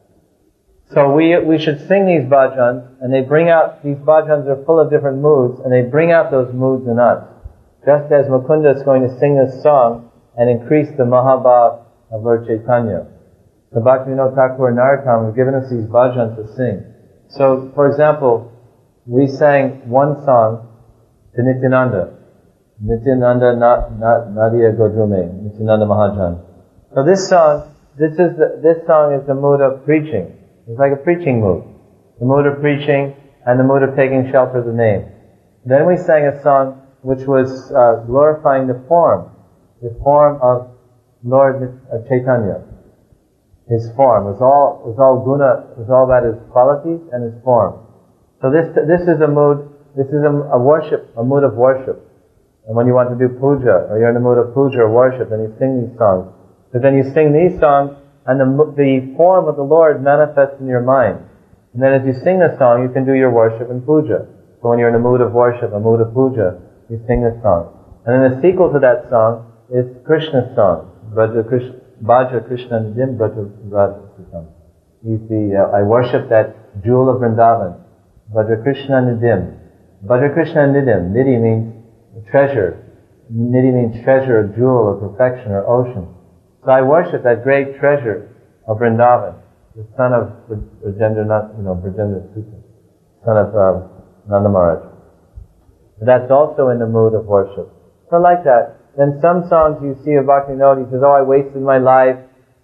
So we we should sing these bhajans, and they bring out, these bhajans are full of different moods, and they bring out those moods in us. Just as Mukunda is going to sing this song and increase the Mahabhav of Lord Chaitanya. So Bhaktivinoda Thakur and Narottam have given us these bhajans to sing. So, for example, we sang one song to Nityananda. Nityananda na, na, Nadia Godrume, Nityananda Mahajan. So this song, this is the, this song is the mood of preaching. It's like a preaching mood. The mood of preaching and the mood of taking shelter of the name. Then we sang a song which was uh, glorifying the form, the form of Lord Chaitanya. His form was all was all guna, was all about his qualities and his form. So this this is a mood. This is a, a worship, a mood of worship. And when you want to do puja, or you're in the mood of puja or worship, then you sing these songs. But then you sing these songs, and the the form of the Lord manifests in your mind. And then as you sing the song, you can do your worship and puja. So when you're in a mood of worship, a mood of puja, you sing this song. And then the sequel to that song is Krishna's song. Braja Krishna, Bhaja Krishna Nidim Braja Radha. He's the, uh, I worship that jewel of Vrindavan. Bhaja Krishna Nidim. Bhaja Krishna Nidim. Nidhi means treasure. Nidhi means treasure, or jewel, or perfection, or ocean. So I worship that great treasure of Vrindavan, the son of Brajendra, you know, Brajendra Suta, son of uh, Nanda Maharaj. That's also in the mood of worship. So like that. Then some songs you see of Bhaktivinoda, he says, oh, I wasted my life,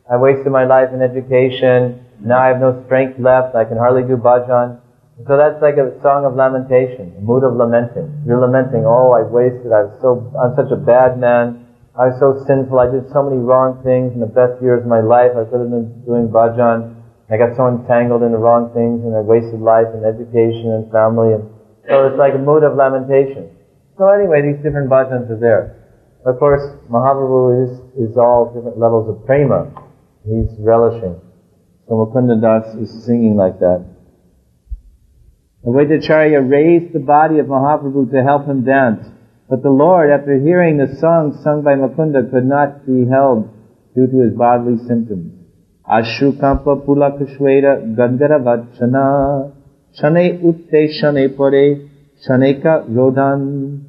I wasted my life in education. Now I have no strength left. I can hardly do bhajan. So that's like a song of lamentation, a mood of lamenting. You're lamenting, oh, I've wasted, I was so, I'm such a bad man. I was so sinful. I did so many wrong things in the best years of my life. I could have been doing bhajan. I got so entangled in the wrong things, and I wasted life in education and family. And so it's like a mood of lamentation. So anyway, these different bhajans are there. Of course, Mahaprabhu is, is all different levels of prema. He's relishing. So Mukunda Das is singing like that. Advaitacharya raised the body of Mahaprabhu to help him dance. But the Lord, after hearing the song sung by Mukunda, could not be held due to his bodily symptoms. Ashru kampa pulakashveda gandharavachana shane utte shane pore shaneka rodhan.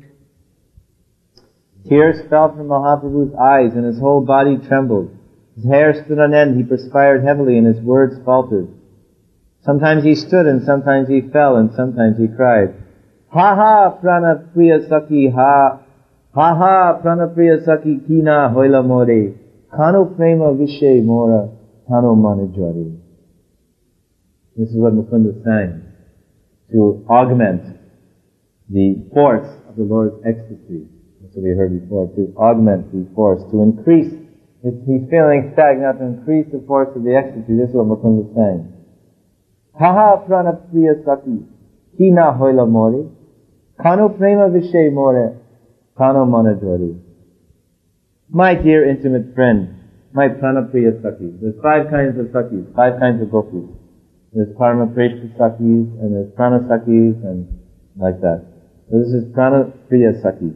Tears fell from Mahaprabhu's eyes and his whole body trembled. His hair stood on end, he perspired heavily and his words faltered. Sometimes he stood and sometimes he fell and sometimes he cried. Ha ha prana priya saki ha. Ha ha prana priya saki kina hoila more. Kano prema vishe mora kano manajari. This is what Mukunda sang to augment the force of the Lord's ecstasy. That's what we heard before. To augment the force, to increase. If he's feeling stagnant, to increase the force of the ecstasy. This is what Mukunda sang. Ha ha prana priya saki kina hoila more. Kano prema vishe more, kano manajari. My dear intimate friend, my pranapriya sakis. There's five kinds of sakis, five kinds of gopis. There's paramapreshta sakis, and there's prana sakis, and like that. So this is pranapriya sakis.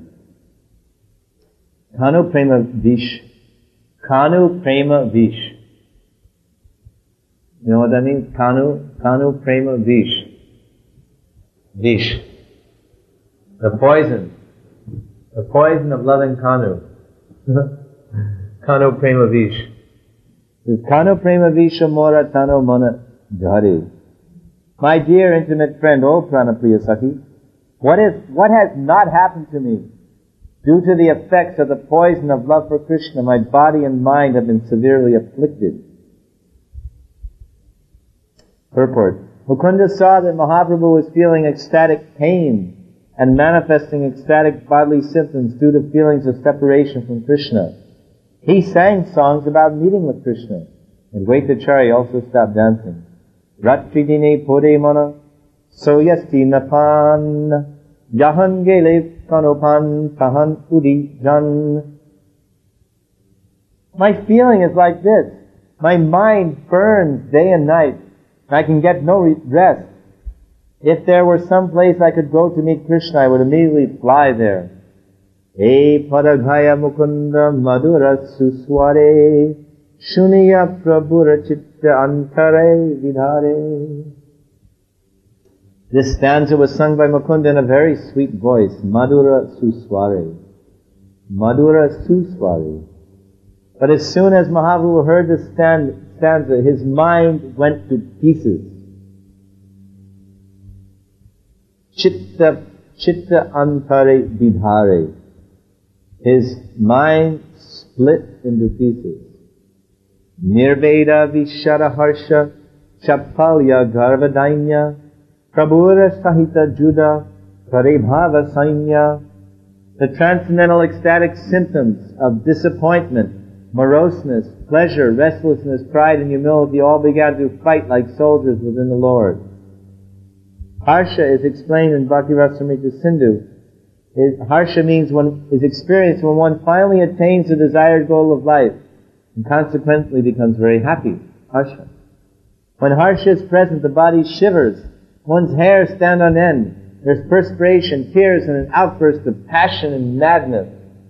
Kano prema vish. Kano prema vish. You know what that means? Kano, kano prema vish. Vish. The poison. The poison of loving Kanu. Kano prema vish. Kano prema visha mora tano mana dhari. My dear intimate friend, O Pranapriya Saki, what is, what has not happened to me? Due to the effects of the poison of love for Krishna, my body and mind have been severely afflicted. Purport. Mukunda saw that Mahaprabhu was feeling ecstatic pain and manifesting ecstatic bodily symptoms due to feelings of separation from Krishna. He sang songs about meeting with Krishna. And Advaitacharya also stopped dancing. Ratridine pore mana soyasti napan yahan gele kanopan tahan udi jan. My feeling is like this. My mind burns day and night. I can get no rest. If there were some place I could go to meet Krishna, I would immediately fly there. E padagaya mukunda madura susware shuniya prabhura chitta antare vidhare. This stanza was sung by Mukunda in a very sweet voice. Madhura susware. Madhura susware. But as soon as Mahaprabhu heard the stanza, his mind went to pieces. Chitta, chitta antare vidhare. His mind split into pieces. Nirveda vishara harsha chapalya garvadainya prabhura sahita juda karibhava sainya. The transcendental ecstatic symptoms of disappointment, moroseness, pleasure, restlessness, pride, and humility all began to fight like soldiers within the Lord. Harsha is explained in Bhakti Rasamrita Sindhu. Is, harsha means one is experienced when one finally attains the desired goal of life and consequently becomes very happy. Harsha. When harsha is present, the body shivers. One's hair stands on end. There's perspiration, tears, and an outburst of passion and madness.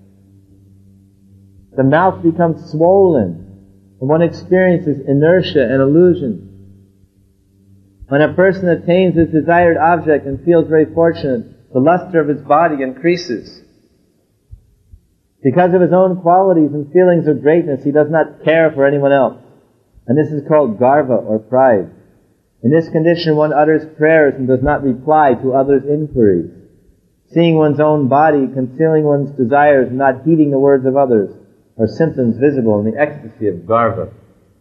The mouth becomes swollen, and one experiences inertia and illusion. When a person attains his desired object and feels very fortunate, the luster of his body increases. Because of his own qualities and feelings of greatness, he does not care for anyone else. And this is called garva or pride. In this condition, one utters prayers and does not reply to others' inquiries. Seeing one's own body, concealing one's desires, and not heeding the words of others are symptoms visible in the ecstasy of garva.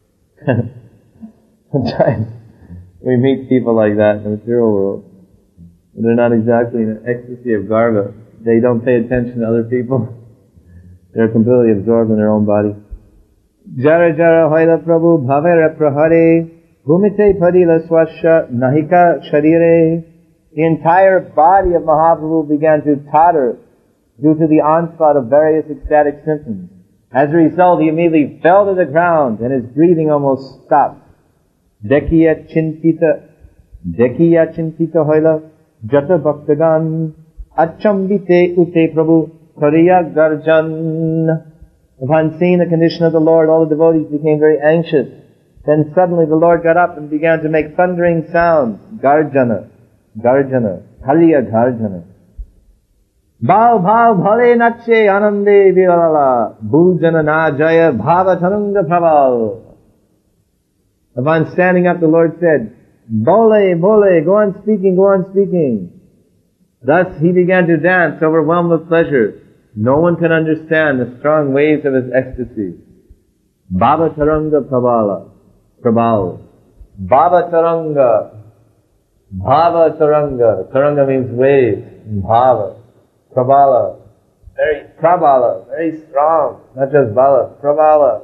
Sometimes we meet people like that in the material world. They're not exactly in an ecstasy of garva. They don't pay attention to other people. They're completely absorbed in their own body. Jara jara hoila prabhu bhavera prahare bhumite padila swasha nahika sharire. The entire body of Mahaprabhu began to totter due to the onslaught of various ecstatic symptoms. As a result, he immediately fell to the ground and his breathing almost stopped. Dekhiya chintita, dekhiya chintita hoila jata bhaktagan achambite ute prabhu kariya garjan. Upon seeing the condition of the Lord, all the devotees became very anxious. Then suddenly the Lord got up and began to make thundering sounds. Garjana, garjana, kariya garjana. Bhav bhav bhale nache anande vivalala bhujana na jaya bhava tarunga praval. Upon standing up, the Lord said, Bole, bole, go on speaking, go on speaking. Thus he began to dance, overwhelmed with pleasure. No one can understand the strong waves of his ecstasy. Bhava taranga pravala, prabal. Bhava taranga, bhava taranga. Taranga means waves, bhava. Prabala, very prabala, very strong, not just bala, prabala.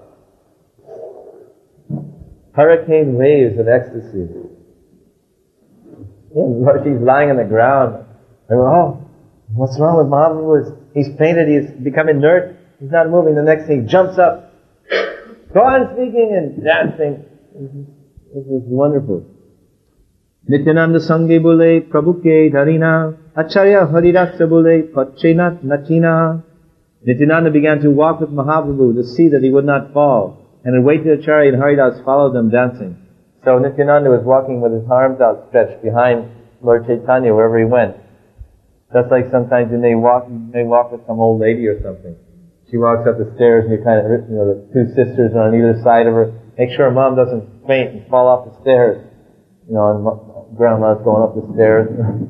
Hurricane waves of ecstasy. Yeah, she's lying on the ground. I go, oh, what's wrong with Mahaprabhu? He's fainted, he's become inert, he's not moving. The next thing, he jumps up, go on speaking and dancing. This is wonderful. Nityananda Sange Bule Prabhuke Dharina Acharya Harirasa Bule Pachenat Nachina. Nityananda began to walk with Mahaprabhu to see that he would not fall, and Advaita Acharya and Haridas followed them dancing. So Nityananda was walking with his arms outstretched behind Lord Chaitanya wherever he went. Just like sometimes you may walk, you may walk with some old lady or something. She walks up the stairs and you kind of, you know, the two sisters are on either side of her. Make sure her mom doesn't faint and fall off the stairs. You know, and grandma's going up the stairs.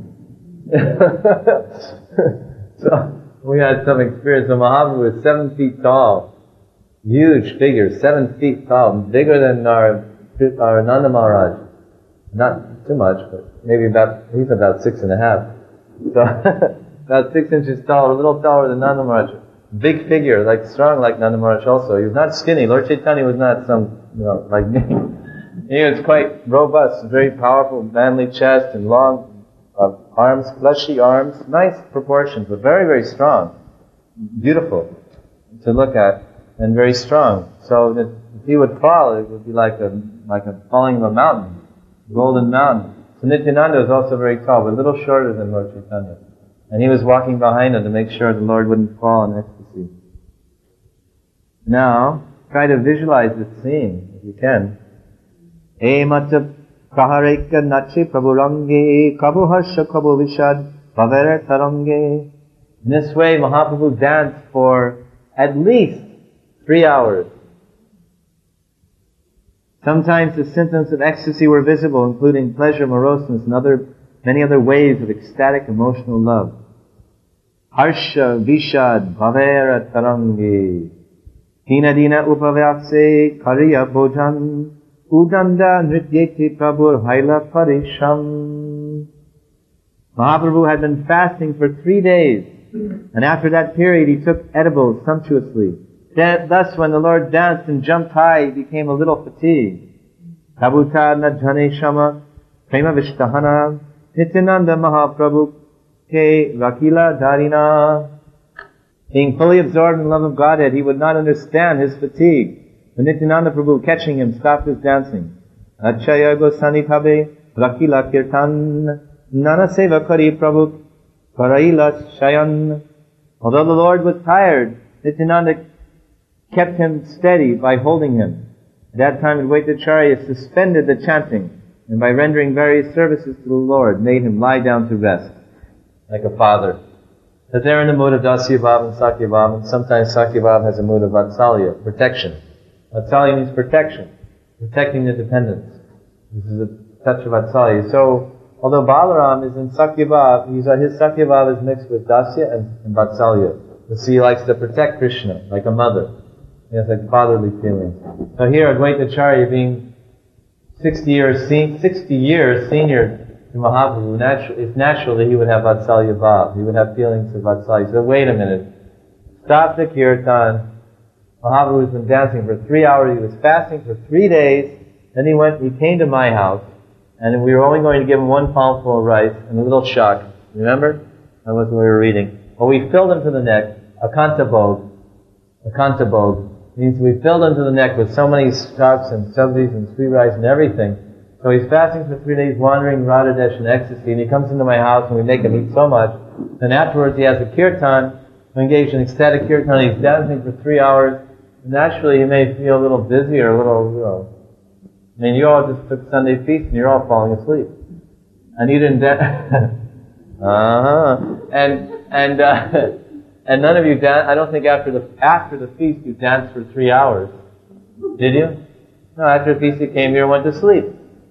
So, we had some experience. So Mahaprabhu was seven feet tall. Huge figure, seven feet tall. Bigger than our, our Nanda Maharaj. Not too much, but maybe about, he's about six and a half. So, about six inches tall, a little taller than Nanda Maharaj. Big figure, like strong like Nanda Maharaj also. He was not skinny. Lord Chaitanya was not some, you know, like me. He was quite robust, very powerful, manly chest and long uh, arms, fleshy arms, nice proportions, but very, very strong. Beautiful to look at and very strong. So that if he would fall, it would be like a, like a falling of a mountain, golden mountain. So Nityananda was also very tall, but a little shorter than Lord Chaitanya. And he was walking behind him to make sure the Lord wouldn't fall in ecstasy. Now, try to visualize this scene, if you can. E macha prahareka nache prabhurange kabu harsha kabu vishad bhavere tarange. In this way, Mahaprabhu danced for at least three hours. Sometimes the symptoms of ecstasy were visible, including pleasure, moroseness, and other, many other waves of ecstatic emotional love. Harsha, Vishad, Bhavera, Tarangi. Hina dina upavyakse, Kariya Bhojan, Udanda Nrityeti Prabhur Haila Parisham. Mahaprabhu had been fasting for three days, and after that period he took edibles sumptuously. Thus, when the Lord danced and jumped high, he became a little fatigued. Prabhuta Najhane Shama, Prema Vishtahana, Nityananda Mahaprabhu Ke Rakila Dharina. Being fully absorbed in the love of Godhead, he would not understand his fatigue. When Nityananda Prabhu, catching him, stopped his dancing. Achaya Gosani Tabe, Rakila Kirtan, Nana Seva Kari Prabhu, Karaila Shayan. Although the Lord was tired, Nityananda kept him steady by holding him. At that time, Advaita Acharya suspended the chanting, and by rendering various services to the Lord, made him lie down to rest, like a father. That they're in the mood of Dasya Bhav and Sakya Bhav, and sometimes Sakya Bhav has a mood of Vatsalya, protection. Vatsalya means protection, protecting the dependents. This is a touch of Vatsalya. So, although Balaram is in Sakya Bhav, he's, his Sakya Bhav is mixed with Dasya and, and Vatsalya. So he likes to protect Krishna, like a mother. He has like fatherly feelings. So here, Advaitacharya being sixty years, sixty years senior to Mahaprabhu, natu- it's natural that he would have Vatsalya Bhav. He would have feelings of Vatsalya. He said, wait a minute. Stop the kirtan. Mahaprabhu has been dancing for three hours. He was fasting for three days. Then he went, he came to my house, and we were only going to give him one palmful of rice and a little shak. Remember? That was what we were reading. Well, we filled him to the neck, a kanta bog. A kanta bog means we filled him to the neck with so many shaks and sabzis and sweet rice and everything. So he's fasting for three days, wandering Radha Desh in ecstasy, and he comes into my house and we make him eat so much. Then afterwards he has a kirtan, we engage in ecstatic kirtan, he's dancing for three hours. Naturally you may feel a little dizzy or a little, you know, I mean, you all just took Sunday feast and you're all falling asleep. And you didn't dance. uh-huh. And, and, uh, and none of you dan- I don't think after the, after the feast you danced for three hours. Did you? No, after the feast you came here and went to sleep.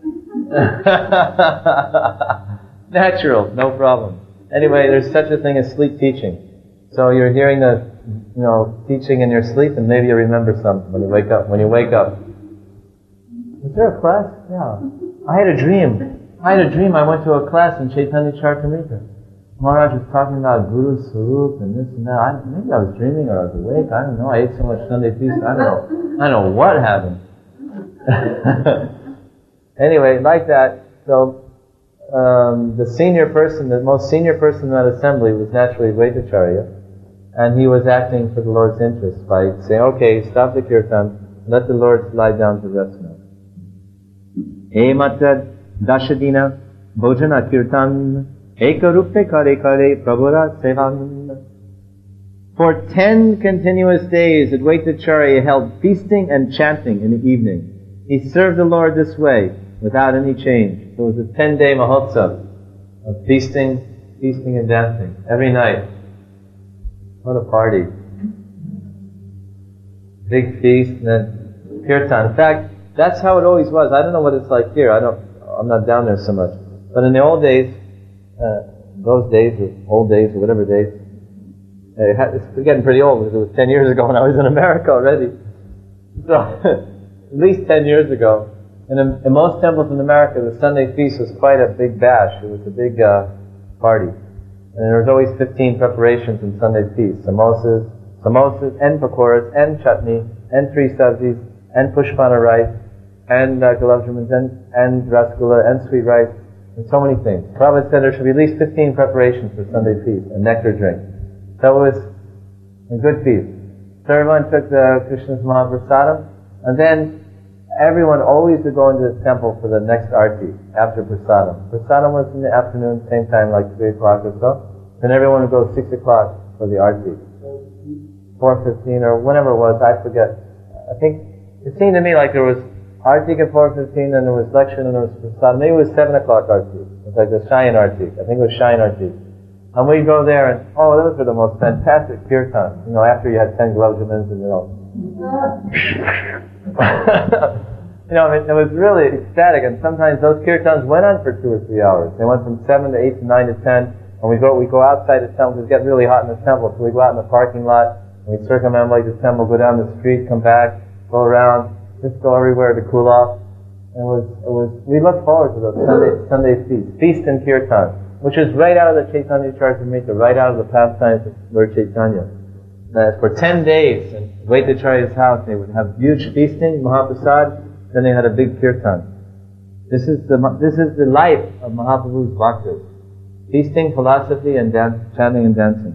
Natural, no problem. Anyway, there's such a thing as sleep teaching. So you're hearing the, you know, teaching in your sleep and maybe you remember something when you wake up. When you wake up. Was there a class? Yeah. I had a dream. I had a dream. I went to a class in Chaitanya Charitamrita. Maharaj was talking about Guru Sarup and this and that. I, maybe I was dreaming or I was awake. I don't know. I ate so much Sunday feast. I don't know. I don't know what happened. Anyway, like that. So um, the senior person, the most senior person in that assembly was naturally Advaitacharya, and he was acting for the Lord's interest by saying, "Okay, stop the kirtan. Let the Lord lie down to rest now." Ematra dashadina bhojana kirtan ekarupe kare kare prabhura sevan. For ten continuous days, Advaitacharya held feasting and chanting in the evening. He served the Lord this way, without any change. So it was a ten-day mahotsav of feasting, feasting and dancing every night. What a party! Big feast and then kirtan. In fact, that's how it always was. I don't know what it's like here. I don't. I'm not down there so much. But in the old days, uh, those days, or old days, or whatever days, uh, it's getting pretty old because it was ten years ago when I was in America already. So at least ten years ago. And in, in most temples in America, the Sunday feast was quite a big bash. It was a big uh, party. And there was always fifteen preparations in Sunday feast. Samosas, samosas, and pakoras, and chutney, and three sabzis, and pushpana rice, and uh, gulab jamuns, and, and rasgulla, and sweet rice, and so many things. Prabhupada said there should be at least fifteen preparations for Sunday feast, and nectar drink. So it was a good feast. So everyone took the Krishna's Mahaprasadam, and then everyone always would go into the temple for the next arti after prasadam. Prasadam was in the afternoon, same time, like three o'clock or so. Then everyone would go six o'clock for the arti. four fifteen or whenever it was, I forget. I think it seemed to me like there was arti at four fifteen, and there was lecture, and there was prasadam. Maybe it was seven o'clock arti. It was like the Shayan arti. I think it was Shayan arti. And we'd go there, and oh, those were the most fantastic kirtans. You know, after you had ten gulab jamuns and you know. You know, I mean, it was really ecstatic, and sometimes those kirtans went on for two or three hours. They went from seven to eight to nine to ten, and we go we go outside the temple. It gets really hot in the temple, so we go out in the parking lot, and we circumambulate the temple, go down the street, come back, go around, just go everywhere to cool off. And it was, it was. We look forward to those Sunday Sunday feast, feast and kirtan, which is right out of the Chaitanya Charitamrita, right out of the pastimes of Lord Chaitanya. Uh, for ten days in Advaitacharya's house, they would have huge feasting, Mahaprasad. Then they had a big kirtan. This is the this is the life of Mahaprabhu's bhaktas: feasting, philosophy, and dance, chanting and dancing.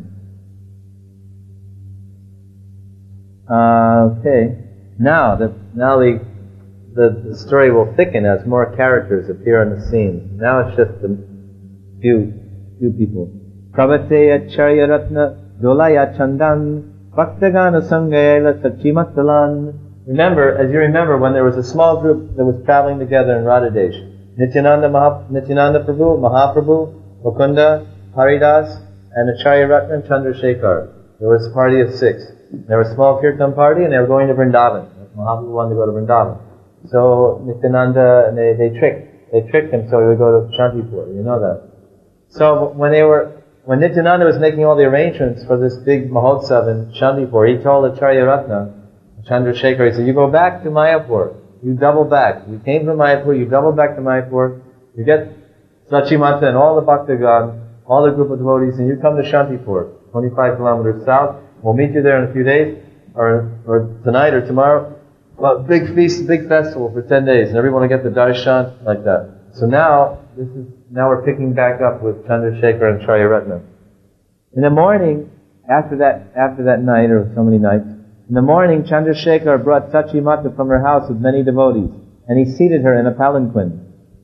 Uh, okay, now the now the, the the story will thicken as more characters appear on the scene. Now it's just a few few people. Prabhateya Charya Ratna Dolaya Chandan Bhaktagana Sangayala Sachimatsalan. Remember, as you remember, when there was a small group that was traveling together in Radha Desh, Nityananda, Maha, Nityananda Prabhu, Mahaprabhu, Mukunda, Haridas, and Acharya Ratna and Chandrasekhar. There was a party of six. There was a small kirtan party, and they were going to Vrindavan. Mahaprabhu wanted to go to Vrindavan. So Nityananda, and they, they tricked, they tricked him so he would go to Shantipur. You know that. So when they were, when Nityananda was making all the arrangements for this big Mahotsav in Shantipur, he told Acharya Ratna, Chandrasekhar, he said, you go back to Mayapur. You double back. You came from Mayapur, you double back to Mayapur. You get Sachimata and all the Bhaktagan, all the group of devotees, and you come to Shantipur, twenty-five kilometers south. We'll meet you there in a few days, or or tonight or tomorrow. Well, big feast, big festival for ten days, and everyone will get the darshan like that. So now, this is now we're picking back up with Chandrasekhar and Charyaratna. In the morning, after that after that night, or so many nights, in the morning, Chandrasekhar brought Sachimata from her house with many devotees, and he seated her in a palanquin.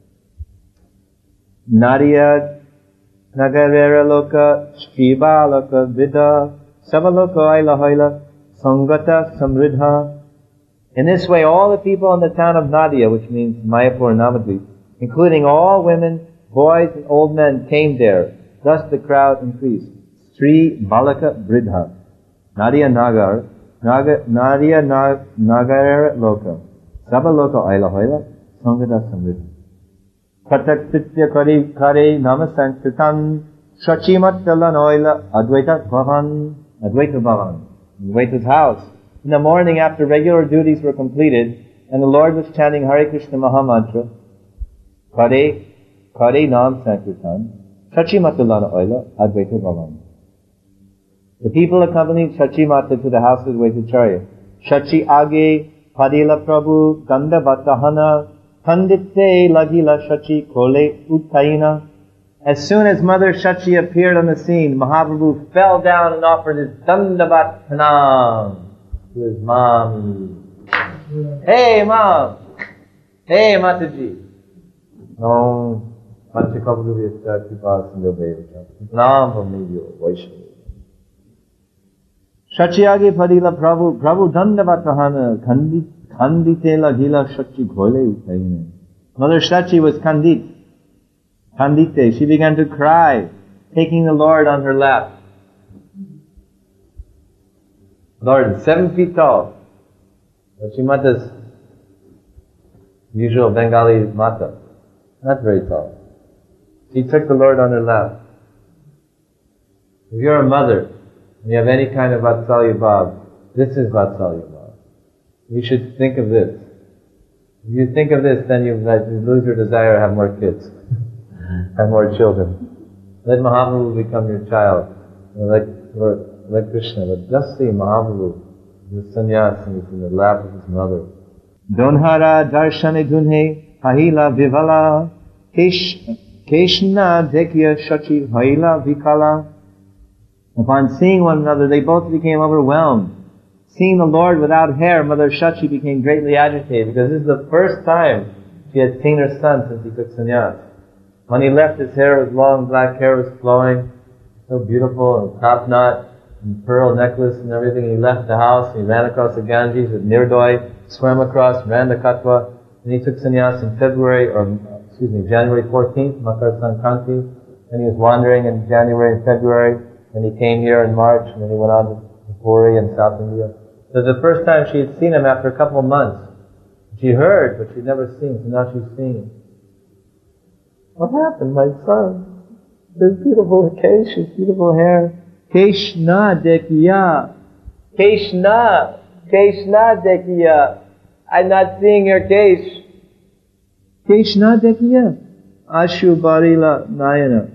Nariya Nagarera Loka Shriba Loka Vidha Savaloka Aila Haila Sangata Samridha. In this way, all the people in the town of Nadia, which means Mayapur and Navadvip, including all women, boys, and old men, came there. Thus the crowd increased. Sri Balaka Bridha. Nadia Nagar. Naga, Nadia Nag, Nagarera Loka. Sabaloka Aila Haila. Sangata Samridha. Katak Titya Kari Kare Nama Sankirtan. Shachimatala Noila Advaita Bhavan. Advaita Bhavan. Advaita's house. In the morning, after regular duties were completed, and the Lord was chanting Hare Krishna Mahamantra, Kare, Kare Nam Sankirtan, Shachimatulana Oila, Advaita Bhavan. The people accompanied Shachimata to the house of Advaitacharya. Shachi Age, Padila Prabhu, Ganda Vatahana, Pandite Lagila Shachi Kole Uttaina. As soon as Mother Shachi appeared on the scene, Mahaprabhu fell down and offered his Dandavat Pranam to his mom. Hey, Mom! Hey, Mataji! No, Panchakapuruvya Kripa Sindhaveva. Pranam from me, Vaishnavi. Shachiage Padila Prabhu, Prabhu Dandavatahana, Kandite Lagila Shachi Khole Uttaine. Mother Shachi was Kandit. Kandite. She began to cry, taking the Lord on her lap. Lord is seven feet tall. Shrimata's usual Bengali mata. Not very tall. She took the Lord on her lap. If you're a mother, and you have any kind of Vatsalya Bhav, this is Vatsalya Bhav. You should think of this. If you think of this, then you, you lose your desire to have more kids. Have more children. Let Mahaprabhu become your child. Like, like Krishna. But just see Mahaprabhu, the sannyas, and he's in the lap of his mother. Donhara darshane dunhe pahila vivala keshna dekya shachi haila vikala. Upon seeing one another, they both became overwhelmed. Seeing the Lord without hair, Mother Shachi became greatly agitated because this is the first time she had seen her son since he took sannyas. When he left, his hair was long, black hair was flowing, so beautiful, and top knot, and pearl necklace and everything. He left the house, he ran across the Ganges with Nirdoi, swam across, ran the Katwa, and he took sannyas in February, or excuse me, January fourteenth, Makar Sankranti, and he was wandering in January and February, and he came here in March, and then he went on to Puri in South India. So the first time she had seen him after a couple of months. She heard, but she'd never seen, so now she's seeing him. What happened, my son? This beautiful Kesh, his beautiful hair. Keshna Dekiya. Keshna. Keshna Dekiya. I'm not seeing your Kesh. Keshna Dekiya. Ashu Barila Nayana.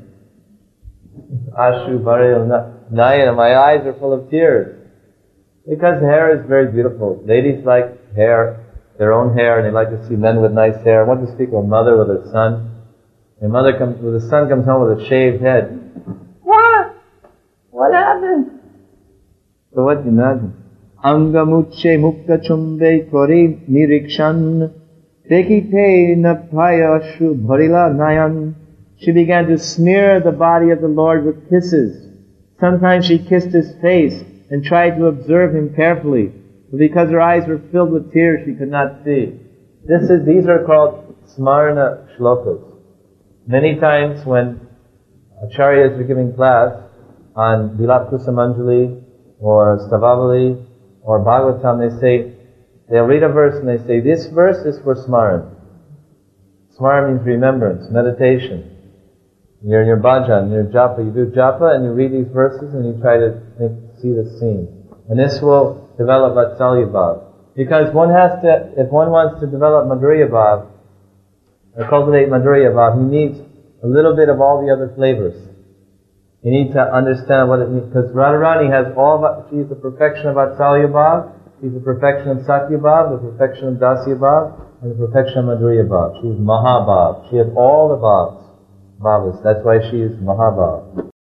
Ashu Barila Nayana. My eyes are full of tears. Because hair is very beautiful. Ladies like hair, their own hair, and they like to see men with nice hair. What to speak of a mother with her son? And mother comes, with the son comes home with a shaved head. What? What happened? So what do you imagine? Angamuche mukta chumbe kori nirikshan tekite napayashu bharila nayan. She began to smear the body of the Lord with kisses. Sometimes she kissed his face and tried to observe him carefully, but because her eyes were filled with tears, she could not see. This is, these are called smarna shlokas. Many times when acharyas are giving class on Vilap Kusumanjali or Stavavali or Bhagavatam, they say, they'll read a verse and they say, this verse is for smaran. Smaran means remembrance, meditation. You're in your bhajan, in your japa, you do japa and you read these verses and you try to think, see the scene. And this will develop Vatsalya Bhav. Because one has to, if one wants to develop Madhurya Bhav, or cultivate Madhurya Bhav, he needs a little bit of all the other flavors. You need to understand what it means, because Radharani has all of, she's the perfection of Vatsalya Bhav, she's the perfection of Sakya Bhav, the perfection of Dasya Bhav, and the perfection of Madhurya Bhav. She's Mahabhav. She has all the Bhavs, Bhavas. That's why she is Mahabhav.